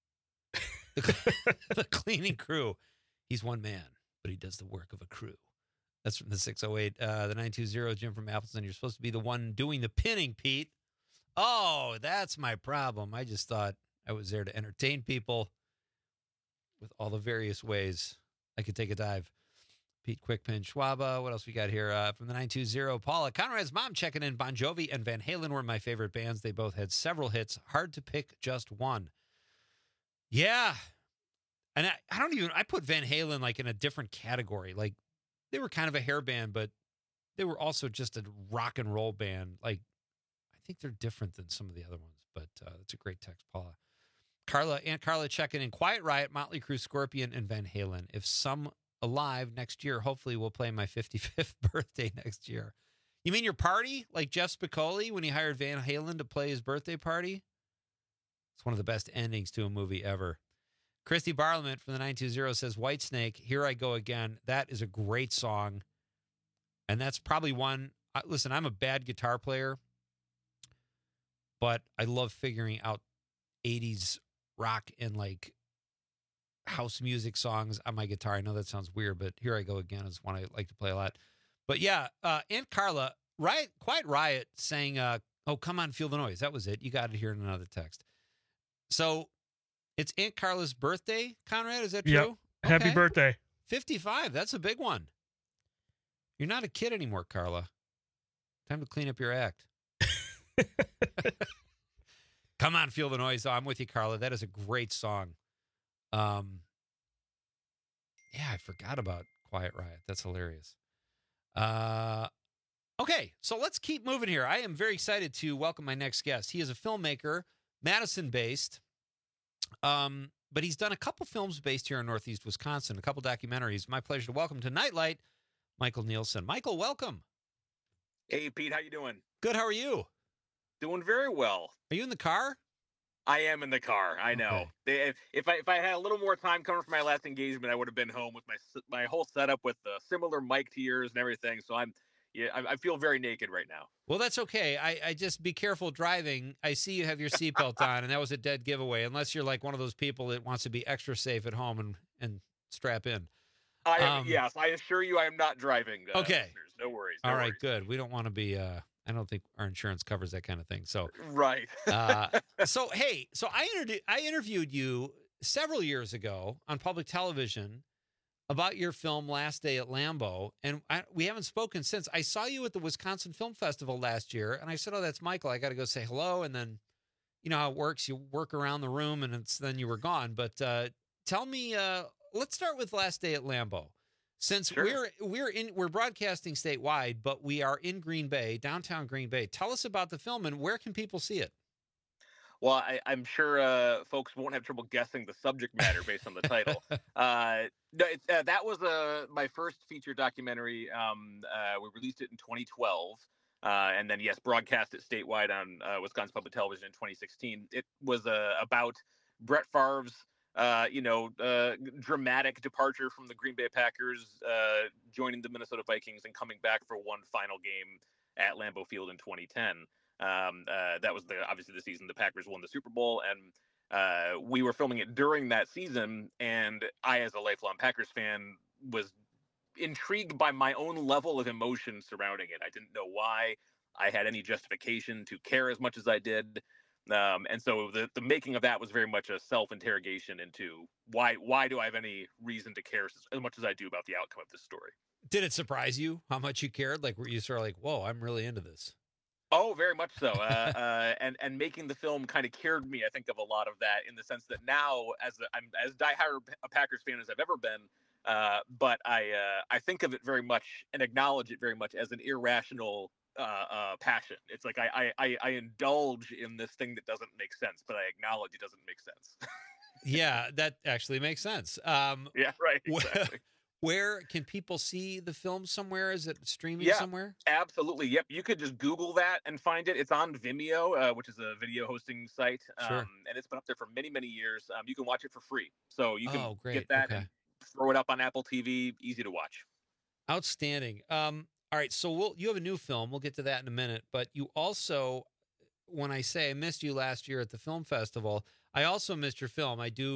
The cleaning crew. He's one man, but he does the work of a crew. That's from the 608. The 920, Jim from Appleton. You're supposed to be the one doing the pinning, Pete. Oh, that's my problem. I just thought I was there to entertain people with all the various ways I could take a dive. Pete Quickpin, Schwaba. What else we got here? From the 920, Paula. Conrad's mom checking in. Bon Jovi and Van Halen were my favorite bands. They both had several hits. Hard to pick just one. Yeah. And I put Van Halen like in a different category. Like they were kind of a hair band, but they were also just a rock and roll band. Like I think they're different than some of the other ones, but that's a great text, Paula. Aunt Carla checking in. Quiet Riot, Motley Crue, Scorpion, and Van Halen. If some alive next year, hopefully we'll play my 55th birthday next year. You mean your party? Like Jeff Spicoli when he hired Van Halen to play his birthday party? It's one of the best endings to a movie ever. Christy Barlament from the 920 says, Whitesnake, Here I Go Again. That is a great song. And that's probably one. Listen, I'm a bad guitar player, but I love figuring out 80s rock and like house music songs on my guitar. I know that sounds weird, but Here I Go Again is one I like to play a lot. But yeah, Aunt Carla, Quiet Riot sang, Oh, Come On, Feel the Noise. That was it. You got it here in another text. So it's Aunt Carla's birthday, Conrad. Is that true? Yep. Happy Okay. birthday. 55. That's a big one. You're not a kid anymore, Carla. Time to clean up your act. Come On, Feel the Noise. Oh, I'm with you, Carla. That is a great song. Yeah, I forgot about Quiet Riot. That's hilarious. Okay, so let's keep moving here. I am very excited to welcome my next guest. He is a filmmaker, Madison-based, but he's done a couple films based here in Northeast Wisconsin, a couple documentaries. My pleasure to welcome to Nightlight, Michael Nielsen. Michael, welcome. Hey, Pete, how you doing? Good, how are you? Doing very well. Are you in the car? I am in the car. I know. Okay. If I had a little more time coming from my last engagement, I would have been home with my whole setup with the similar mic to yours and everything. So I feel very naked right now. Well, that's okay. I just be careful driving. I see you have your seatbelt on, and that was a dead giveaway, unless you're like one of those people that wants to be extra safe at home and strap in. Yes, I assure you I am not driving. Okay. Listeners. No worries. All right, good. We don't want to be, I don't think our insurance covers that kind of thing. So, right. So I interviewed you several years ago on public television about your film Last Day at Lambeau, and we haven't spoken since. I saw you at the Wisconsin Film Festival last year, and I said, oh, that's Michael. I got to go say hello. And then, you know how it works. You work around the room, and then you were gone. But tell me, let's start with Last Day at Lambeau. Since Sure. we're broadcasting statewide, but we are in Green Bay, downtown Green Bay. Tell us about the film and where can people see it? Well, I'm sure folks won't have trouble guessing the subject matter based on the title. That was my first feature documentary. We released it in 2012, and then broadcast it statewide on Wisconsin Public Television in 2016. It was about Brett Favre's dramatic departure from the Green Bay Packers, joining the Minnesota Vikings and coming back for one final game at Lambeau Field in 2010. That was obviously the season the Packers won the Super Bowl, and we were filming it during that season. And I, as a lifelong Packers fan, was intrigued by my own level of emotion surrounding it. I didn't know why I had any justification to care as much as I did. And so the making of that was very much a self-interrogation into why do I have any reason to care as much as I do about the outcome of this story. Did it surprise you how much you cared? Like, were you sort of like, whoa, I'm really into this? Oh, very much so. And making the film kind of cured me, I think, of a lot of that, in the sense that now, I'm as diehard a Packers fan as I've ever been, but I think of it very much and acknowledge it very much as an irrational passion. It's like I indulge in this thing that doesn't make sense, but I acknowledge it doesn't make sense. Yeah, that actually makes sense. Yeah, right. Exactly. Where can people see the film somewhere? Is it streaming Yeah, somewhere? absolutely. Yep. You could just Google that and find it. It's on Vimeo, which is a video hosting site. Sure. And it's been up there for many, many years. You can watch it for free. So you can Oh, great. get that Okay. and throw it up on Apple TV. Easy to watch. Outstanding. All right, so you have a new film. We'll get to that in a minute. But you also, when I say I missed you last year at the film festival, I also missed your film.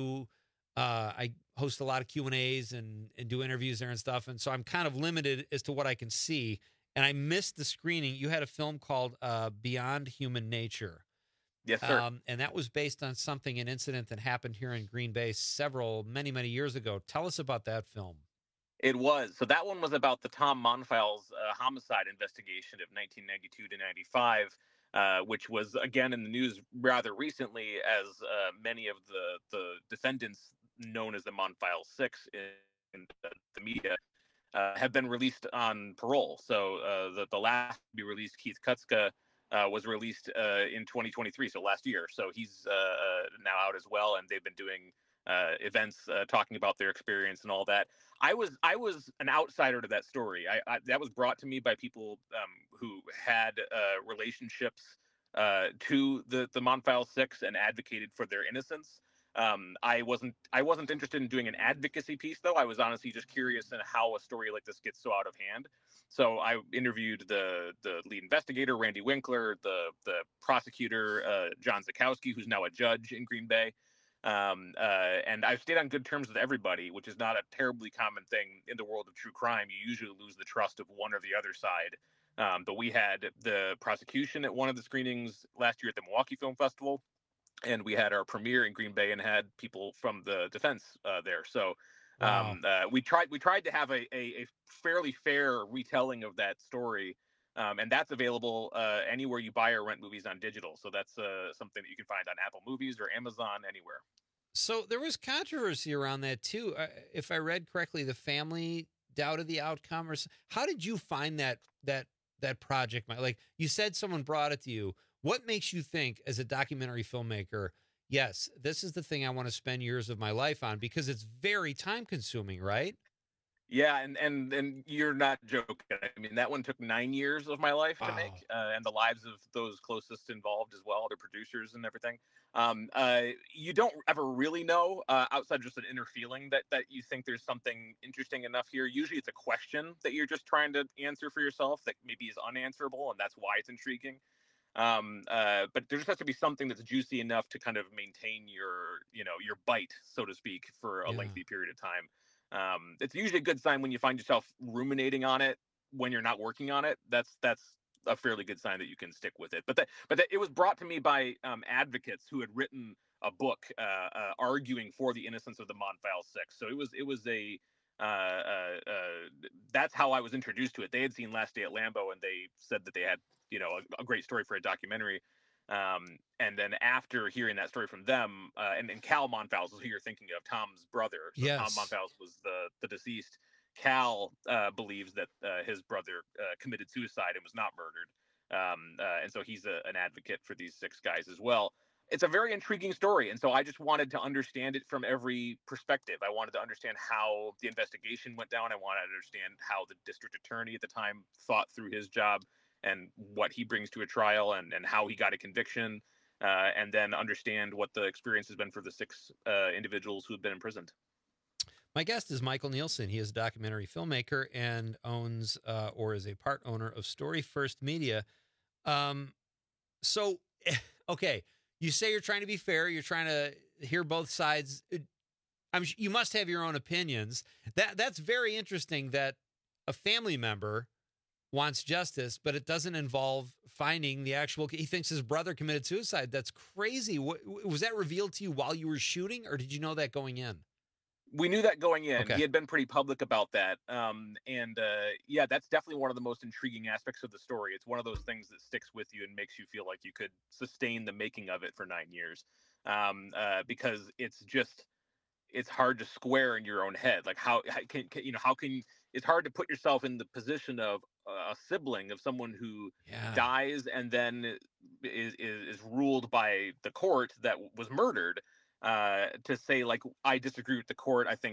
I host a lot of Q&As and do interviews there and stuff, and so I'm kind of limited as to what I can see. And I missed the screening. You had a film called Beyond Human Nature. Yes, sir. And that was based on an incident that happened here in Green Bay many, many years ago. Tell us about that film. It was. So that one was about the Tom Monfils homicide investigation of 1992 to 95, which was, again, in the news rather recently, as many of the defendants known as the Monfils Six in the media have been released on parole. So the last to be released, Keith Kutska, was released in 2023, so last year. So he's now out as well, and they've been doing events talking about their experience and all that. I was an outsider to that story. That was brought to me by people who had relationships to the Monfils Six and advocated for their innocence. I wasn't interested in doing an advocacy piece, though. I was honestly just curious in how a story like this gets so out of hand. So I interviewed the lead investigator, Randy Winkler, the prosecutor, John Zukowski, who's now a judge in Green Bay. And I've stayed on good terms with everybody, which is not a terribly common thing in the world of true crime. You usually lose the trust of one or the other side. But we had the prosecution at one of the screenings last year at the Milwaukee Film Festival, and we had our premiere in Green Bay and had people from the defense there. So we tried to have a fairly fair retelling of that story. And that's available anywhere you buy or rent movies on digital. So that's something that you can find on Apple Movies or Amazon, anywhere. So there was controversy around that too. If I read correctly, the family doubted the outcome. How did you find that project? Like you said, someone brought it to you. What makes you think, as a documentary filmmaker, yes, this is the thing I want to spend years of my life on? Because it's very time consuming, right? Yeah, and you're not joking. I mean, that one took 9 years of my life to make, and the lives of those closest involved as well, the producers and everything. You don't ever really know, outside just an inner feeling that you think there's something interesting enough here. Usually it's a question that you're just trying to answer for yourself that maybe is unanswerable, and that's why it's intriguing. But there just has to be something that's juicy enough to kind of maintain your bite, so to speak, for a lengthy period of time. It's usually a good sign when you find yourself ruminating on it when you're not working on it. That's a fairly good sign that you can stick with it. But it was brought to me by advocates who had written a book arguing for the innocence of the Monfils Six. So it was that's how I was introduced to it. They had seen Last Day at Lambeau, and they said that they had a great story for a documentary. And then after hearing that story from them, and Cal Monfils is who you're thinking of, Tom's brother. So Yes. Tom Monfils was the deceased. Cal believes that his brother committed suicide and was not murdered. And so he's an advocate for these six guys as well. It's a very intriguing story. And so I just wanted to understand it from every perspective. I wanted to understand how the investigation went down. I wanted to understand how the district attorney at the time thought through his job and what he brings to a trial, and how he got a conviction, and then understand what the experience has been for the six individuals who have been imprisoned. My guest is Michael Nielsen. He is a documentary filmmaker and owns or is a part owner of Story First Media. So, okay, you say you're trying to be fair. You're trying to hear both sides. You must have your own opinions. That's very interesting that a family member wants justice, but it doesn't involve finding the actual. He thinks his brother committed suicide. That's crazy. Was that revealed to you while you were shooting, or did you know that going in? We knew that going in. Okay. He had been pretty public about that. Yeah, that's definitely one of the most intriguing aspects of the story. It's one of those things that sticks with you and makes you feel like you could sustain the making of it for 9 years. Because it's hard to square in your own head. Like how can it's hard to put yourself in the position of a sibling of someone who dies and then is ruled by the court that was murdered, to say, like, I disagree with the court. I think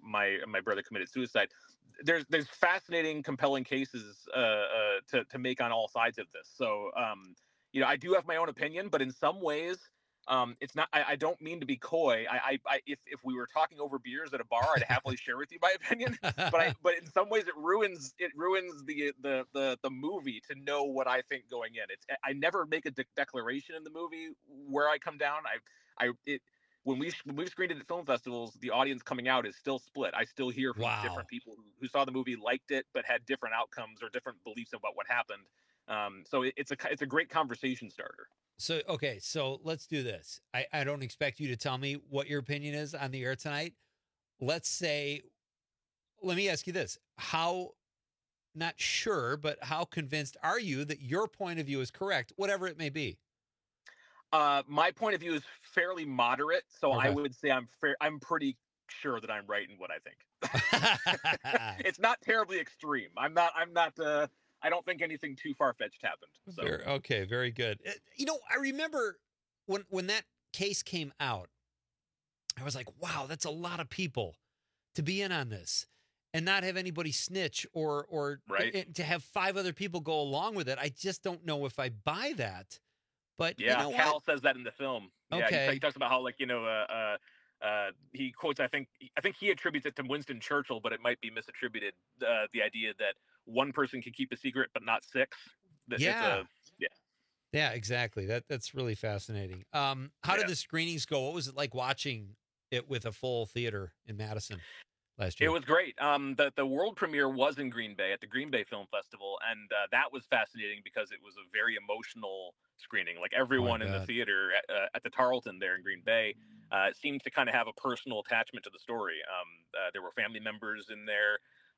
my brother committed suicide. There's fascinating, compelling cases to make on all sides of this. So I do have my own opinion, but in some ways, it's not. I don't mean to be coy. If we were talking over beers at a bar, I'd happily share with you my opinion. But in some ways, it ruins the movie to know what I think going in. I never make a declaration in the movie where I come down. When we've screened it at film festivals, the audience coming out is still split. I still hear from different people who saw the movie, liked it, but had different outcomes or different beliefs about what happened. So it's a great conversation starter. So, okay, so let's do this. I don't expect you to tell me what your opinion is on the air tonight. Let me ask you this. Not sure, but how convinced are you that your point of view is correct, whatever it may be? My point of view is fairly moderate, so Okay. I would say I'm pretty sure that I'm right in what I think. It's not terribly extreme. I don't think anything too far-fetched happened. So. Okay, very good. I remember when that case came out, I was like, wow, that's a lot of people to be in on this and not have anybody snitch or to have 5 other people go along with it. I just don't know if I buy that. But yeah, Cal says that in the film. Yeah, Okay. he talks about how he quotes. I think he attributes it to Winston Churchill, but it might be misattributed. The idea that one person can keep a secret, but not 6. Yeah, exactly. That's really fascinating. How did the screenings go? What was it like watching it with a full theater in Madison last year? It was great. The world premiere was in Green Bay at the Green Bay Film Festival, and that was fascinating because it was a very emotional screening. Like everyone in the theater at the Tarleton there in Green Bay seemed to kind of have a personal attachment to the story. There were family members in there,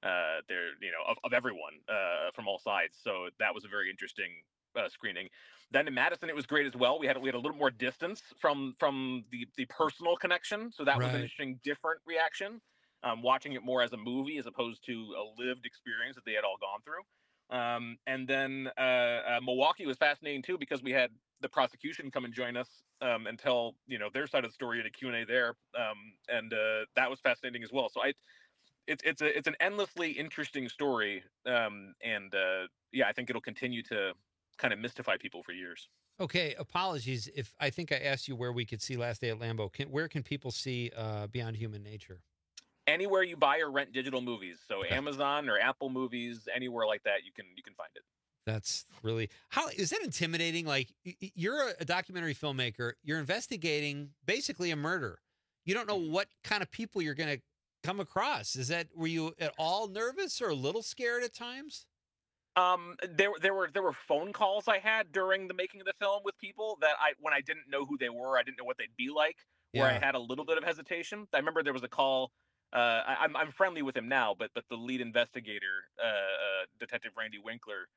of everyone from all sides. So that was a very interesting screening. Then in Madison, it was great as well. We had a little more distance from the personal connection, so that was an interesting, different reaction. Watching it more as a movie as opposed to a lived experience that they had all gone through. And then Milwaukee was fascinating too, because we had the prosecution come and join us and tell their side of the story in a Q&A there, and that was fascinating as well. So it's an endlessly interesting story, and I think it'll continue to kind of mystify people for years. Okay, apologies if I think I asked you where we could see Last Day at Lambeau. Where can people see Beyond Human Nature? Anywhere you buy or rent digital movies, so Amazon or Apple Movies, anywhere like that, you can find it. That's really how is that intimidating? Like you're a documentary filmmaker, you're investigating basically a murder. You don't know what kind of people you're going to come across. Were you at all nervous or a little scared at times? There were phone calls I had during the making of the film with people that when I didn't know who they were, I didn't know what they'd be like, where I had a little bit of hesitation. I remember there was a call. I'm friendly with him now, but the lead investigator, Detective Randy Winkler,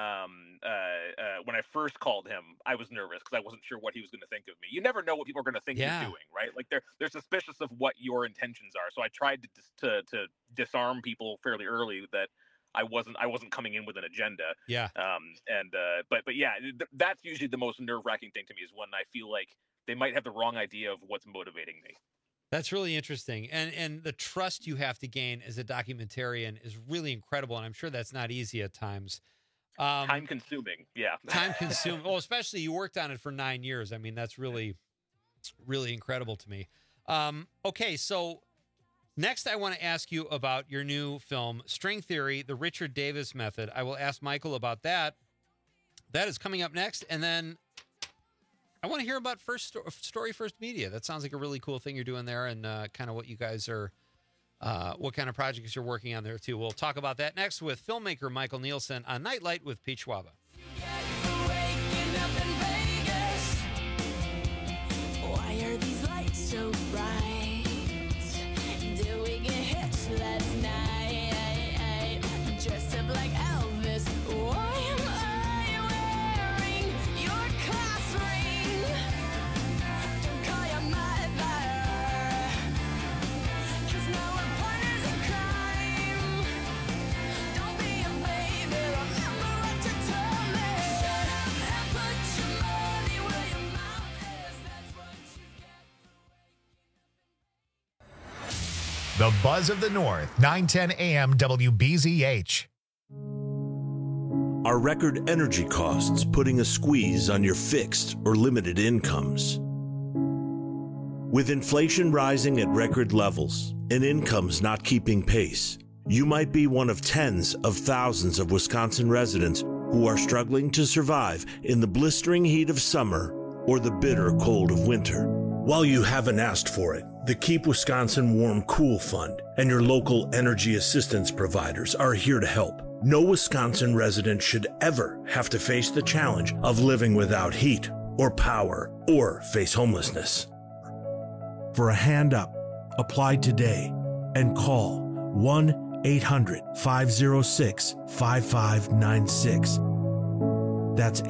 when I first called him, I was nervous because I wasn't sure what he was going to think of me. You never know what people are going to think you're doing, right? Like they're suspicious of what your intentions are. So I tried to disarm people fairly early that I wasn't coming in with an agenda. Yeah. But yeah, that's usually the most nerve-wracking thing to me is when I feel like they might have the wrong idea of what's motivating me. That's really interesting. And the trust you have to gain as a documentarian is really incredible. And I'm sure that's not easy at times. Time consuming. Yeah. Time consuming. Well, especially you worked on it for 9 years. I mean, that's really, really incredible to me. Okay. So next I want to ask you about your new film, String Theory, The Richard Davis Method. I will ask Michael about that. That is coming up next. And then I want to hear about Story First Media. That sounds like a really cool thing you're doing there, and kind of what you guys are, what kind of projects you're working on there too. We'll talk about that next with filmmaker Michael Nielsen on Nightlight with Pete Schwaba. Why are these lights so bright? Did we get hitched last night? Dressed up like Elvis. Why am I wearing your class ring? Don't call your mother, 'cause now we're partners in crime. Don't be a baby, remember what you told me. And put your money where your mouth is, that's what you get. The Buzz of the North, 910 AM WBZH. Are record energy costs putting a squeeze on your fixed or limited incomes? With inflation rising at record levels and incomes not keeping pace, you might be one of tens of thousands of Wisconsin residents who are struggling to survive in the blistering heat of summer or the bitter cold of winter. While you haven't asked for it, the Keep Wisconsin Warm Cool Fund and your local energy assistance providers are here to help. No Wisconsin resident should ever have to face the challenge of living without heat or power or face homelessness. For a hand up, apply today and call 1-800-506-5596. That's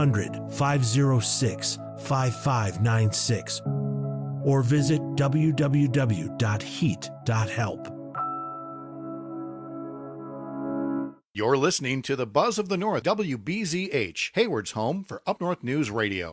800-506-5596. Or visit www.heat.help. You're listening to the Buzz of the North, WBZH, Hayward's home for Up North News Radio.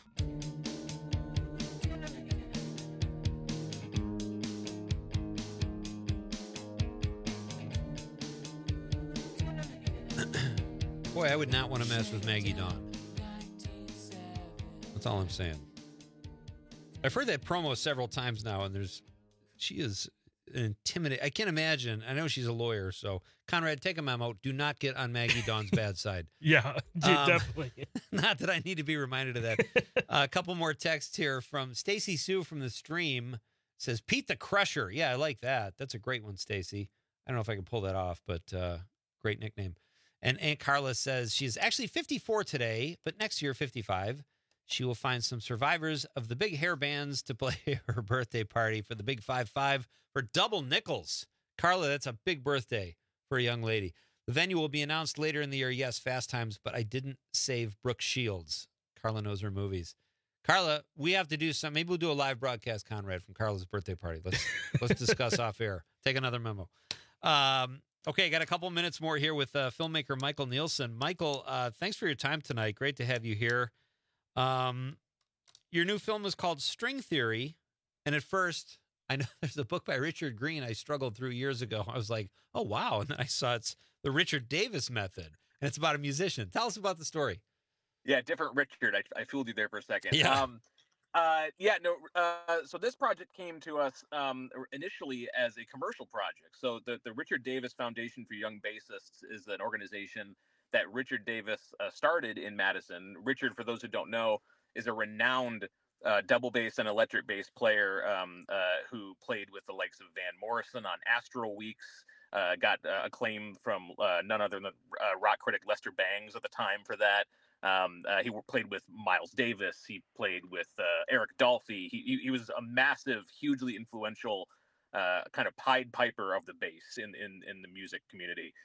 Boy, I would not want to mess with Maggie Dawn. That's all I'm saying. I've heard that promo several times now, and she is intimidating. I can't imagine. I know she's a lawyer, so Conrad, take a memo. Do not get on Maggie Dawn's bad side. Yeah, definitely. Not that I need to be reminded of that. A couple more texts here from Stacy Sue from the stream. Says Pete the Crusher. Yeah, I like that. That's a great one, Stacy. I don't know if I can pull that off, but great nickname. And Aunt Carla says she's actually 54 today, but next year 55. She will find some survivors of the big hair bands to play her birthday party for the Big 5-5 for double nickels. Carla, that's a big birthday for a young lady. The venue will be announced later in the year. Yes, Fast Times, but I didn't save Brooke Shields. Carla knows her movies. Carla, we have to do some. Maybe we'll do a live broadcast, Conrad, from Carla's birthday party. Let's discuss off air. Take another memo. Okay, got a couple minutes more here with filmmaker Michael Nielsen. Michael, thanks for your time tonight. Great to have you here. Your new film is called String Theory, and at first, I know there's a book by Richard Green I struggled through years ago. I was like, oh, wow. And then I saw it's the Richard Davis method, and it's about a musician. Tell us about the story. Yeah, different Richard. I fooled you there for a second. Yeah. So this project came to us initially as a commercial project. So the Richard Davis Foundation for Young Bassists is an organization that Richard Davis started in Madison. Richard, for those who don't know, is a renowned double bass and electric bass player who played with the likes of Van Morrison on Astro Weeks, got acclaim from none other than rock critic Lester Bangs at the time for that. He played with Miles Davis. He played with Eric Dolphy. He was a massive, hugely influential kind of Pied Piper of the bass in the music community.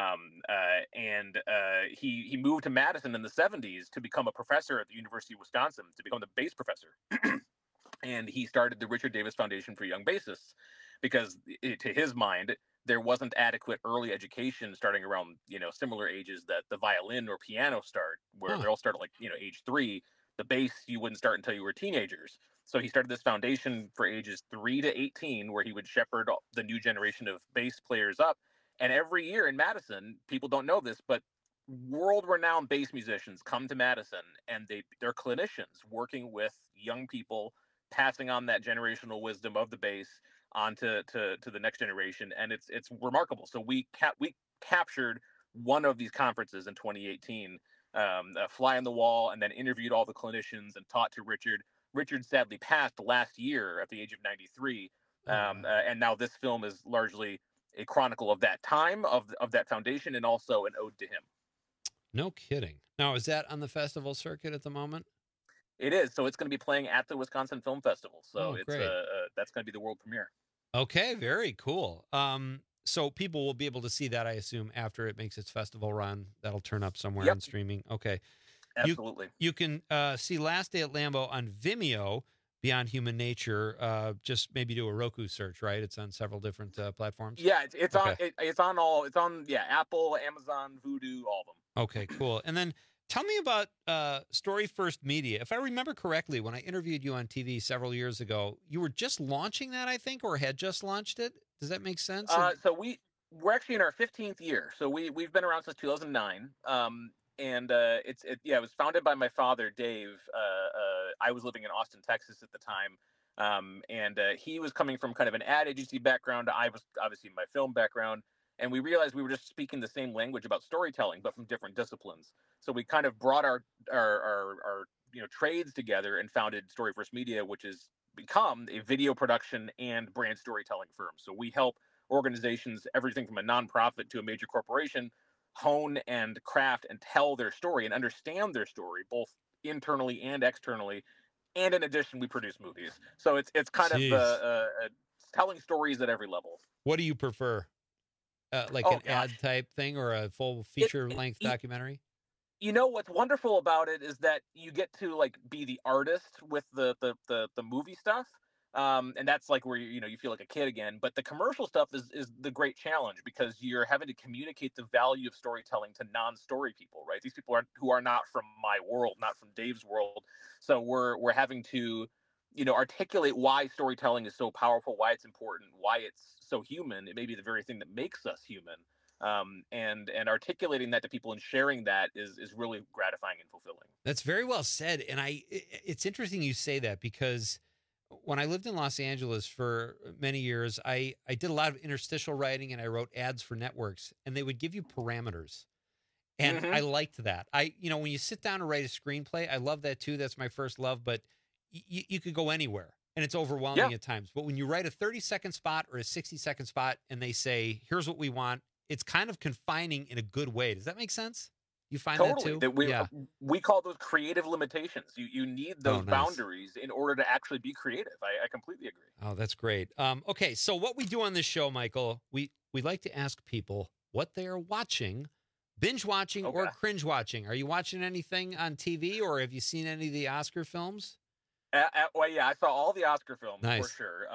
He moved to Madison in the 70s to become a professor at the University of Wisconsin, to become the bass professor. And he started the Richard Davis Foundation for Young Bassists because, to his mind, there wasn't adequate early education starting around, similar ages that the violin or piano start, where they all start at age 3. The bass, you wouldn't start until you were teenagers. So he started this foundation for ages 3 to 18, where he would shepherd the new generation of bass players up. And every year in Madison, people don't know this, but world-renowned bass musicians come to Madison, and they're clinicians working with young people, passing on that generational wisdom of the bass onto to the next generation, and it's remarkable. So we captured one of these conferences in 2018, fly on the wall, and then interviewed all the clinicians and taught to Richard. Richard sadly passed last year at the age of 93, and now this film is largely a chronicle of that time, of that foundation, and also an ode to him. No kidding. Now, is that on the festival circuit at the moment? It is. So it's going to be playing at the Wisconsin Film Festival. So great. That's going to be the world premiere. Okay, very cool. So people will be able to see that, I assume, after it makes its festival run. That'll turn up somewhere on streaming. Okay. Absolutely. You can see Last Day at Lambeau on Vimeo, Beyond Human Nature. Just maybe do a Roku search, right? It's on several different platforms. Yeah, it's on Apple, Amazon, Vudu, all of them. Okay, cool. And then tell me about Story First Media. If I remember correctly, when I interviewed you on TV several years ago, you were just launching that, I think, or had just launched it. Does that make sense? So we're actually in our 15th year. So we've been around since 2009. And it was founded by my father, Dave. I was living in Austin, Texas at the time. And he was coming from kind of an ad agency background. I was obviously my film background. And we realized we were just speaking the same language about storytelling, but from different disciplines. So we kind of brought our trades together and founded Story First Media, which has become a video production and brand storytelling firm. So we help organizations, everything from a nonprofit to a major corporation, hone and craft and tell their story and understand their story, both internally and externally. And in addition, we produce movies. So it's kind of telling stories at every level. What do you prefer? Ad type thing or a full feature length documentary? You know, what's wonderful about it is that you get to like be the artist with the movie stuff. And that's like where you feel like a kid again. But the commercial stuff is the great challenge because you're having to communicate the value of storytelling to non-story people, right? These people who are not from my world, not from Dave's world. So we're having to, articulate why storytelling is so powerful, why it's important, why it's so human. It may be the very thing that makes us human. And articulating that to people and sharing that is really gratifying and fulfilling. That's very well said. And it's interesting you say that because when I lived in Los Angeles for many years, I did a lot of interstitial writing and I wrote ads for networks and they would give you parameters. And I liked that. When you sit down to write a screenplay, I love that too. That's my first love, but you could go anywhere and it's overwhelming at times. But when you write a 30-second spot or a 60-second spot and they say, here's what we want, it's kind of confining in a good way. Does that make sense? You find that too? We call those creative limitations. You need those boundaries in order to actually be creative. I completely agree. Oh, that's great. Okay, so what we do on this show, Michael, we like to ask people what they are watching, binge watching or cringe watching. Are you watching anything on TV or have you seen any of the Oscar films? I saw all the Oscar films nice. For sure.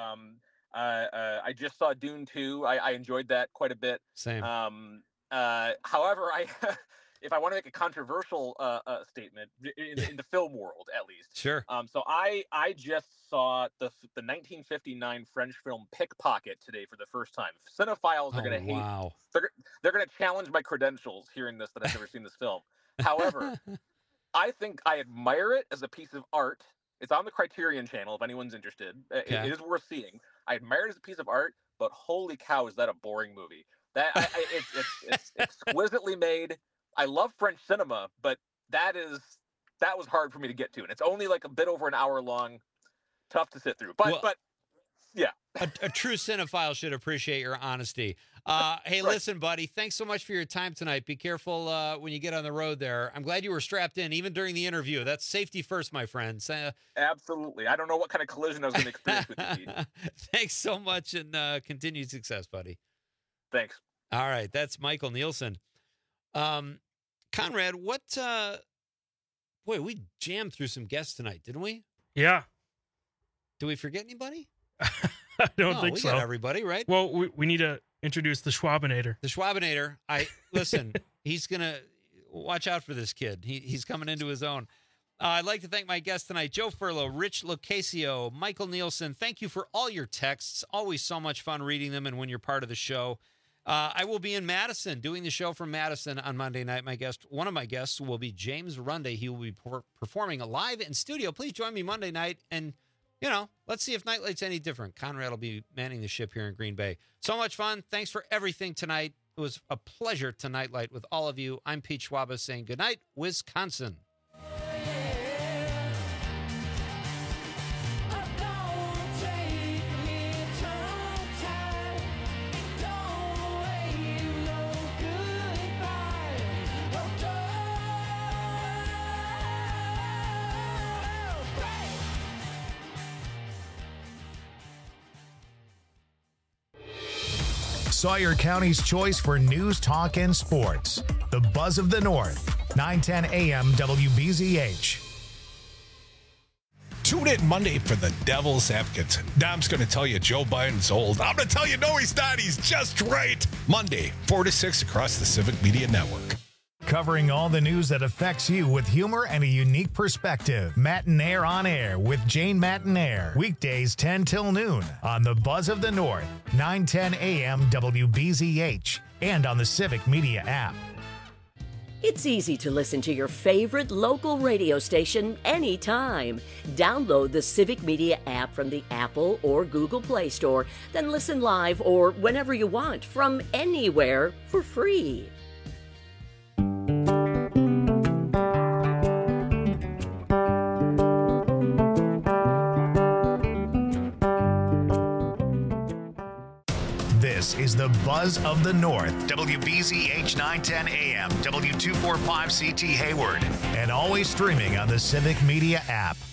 I just saw Dune 2. I enjoyed that quite a bit. Same. However, if I want to make a controversial statement in the film world, at least. Sure. So I just saw the 1959 French film Pickpocket today for the first time. Cinephiles are going to hate. Wow. They're going to challenge my credentials hearing this that I've never seen this film. However, I think I admire it as a piece of art. It's on the Criterion Channel if anyone's interested. Okay. It is worth seeing. I admire it as a piece of art, but holy cow, is that a boring movie? It's exquisitely made. I love French cinema, but that was hard for me to get to, and it's only like a bit over an hour long. Tough to sit through, but yeah. A true cinephile should appreciate your honesty. Hey, listen, buddy, thanks so much for your time tonight. Be careful when you get on the road there. I'm glad you were strapped in, even during the interview. That's safety first, my friends. Absolutely. I don't know what kind of collision I was going to experience with you, Pete. Thanks so much, and continued success, buddy. Thanks. All right, that's Michael Nielsen. Conrad, boy, we jammed through some guests tonight, didn't we? Yeah. Did we forget anybody? I don't think so. We got everybody, right? Well, we need to introduce the Schwabinator. The Schwabinator. Listen, he's going to watch out for this kid. He's coming into his own. I'd like to thank my guests tonight, Joe Furlow, Rich Locasio, Michael Nielsen. Thank you for all your texts. Always so much fun reading them and when you're part of the show. I will be in Madison doing the show from Madison on Monday night. One of my guests will be James Runde. He will be performing live in studio. Please join me Monday night. And, let's see if Nightlight's any different. Conrad will be manning the ship here in Green Bay. So much fun. Thanks for everything tonight. It was a pleasure to Nightlight with all of you. I'm Pete Schwaba saying good night, Wisconsin. Sawyer County's choice for news, talk, and sports. The Buzz of the North, 910 AM WBZH. Tune in Monday for the Devil's Advocate. Dom's going to tell you Joe Biden's old. I'm going to tell you, no, he's not. He's just right. Monday, 4 to 6 across the Civic Media Network. covering all the news that affects you with humor and a unique perspective. Matinaire on Air with Jane Matinaire. Weekdays 10 till noon on the Buzz of the North, 9:10 a.m. WBZH, and on the Civic Media app. It's easy to listen to your favorite local radio station anytime. Download the Civic Media app from the Apple or Google Play Store, then listen live or whenever you want from anywhere for free. This is the Buzz of the North, WBZH 910 AM, W245CT Hayward, and always streaming on the Civic Media app.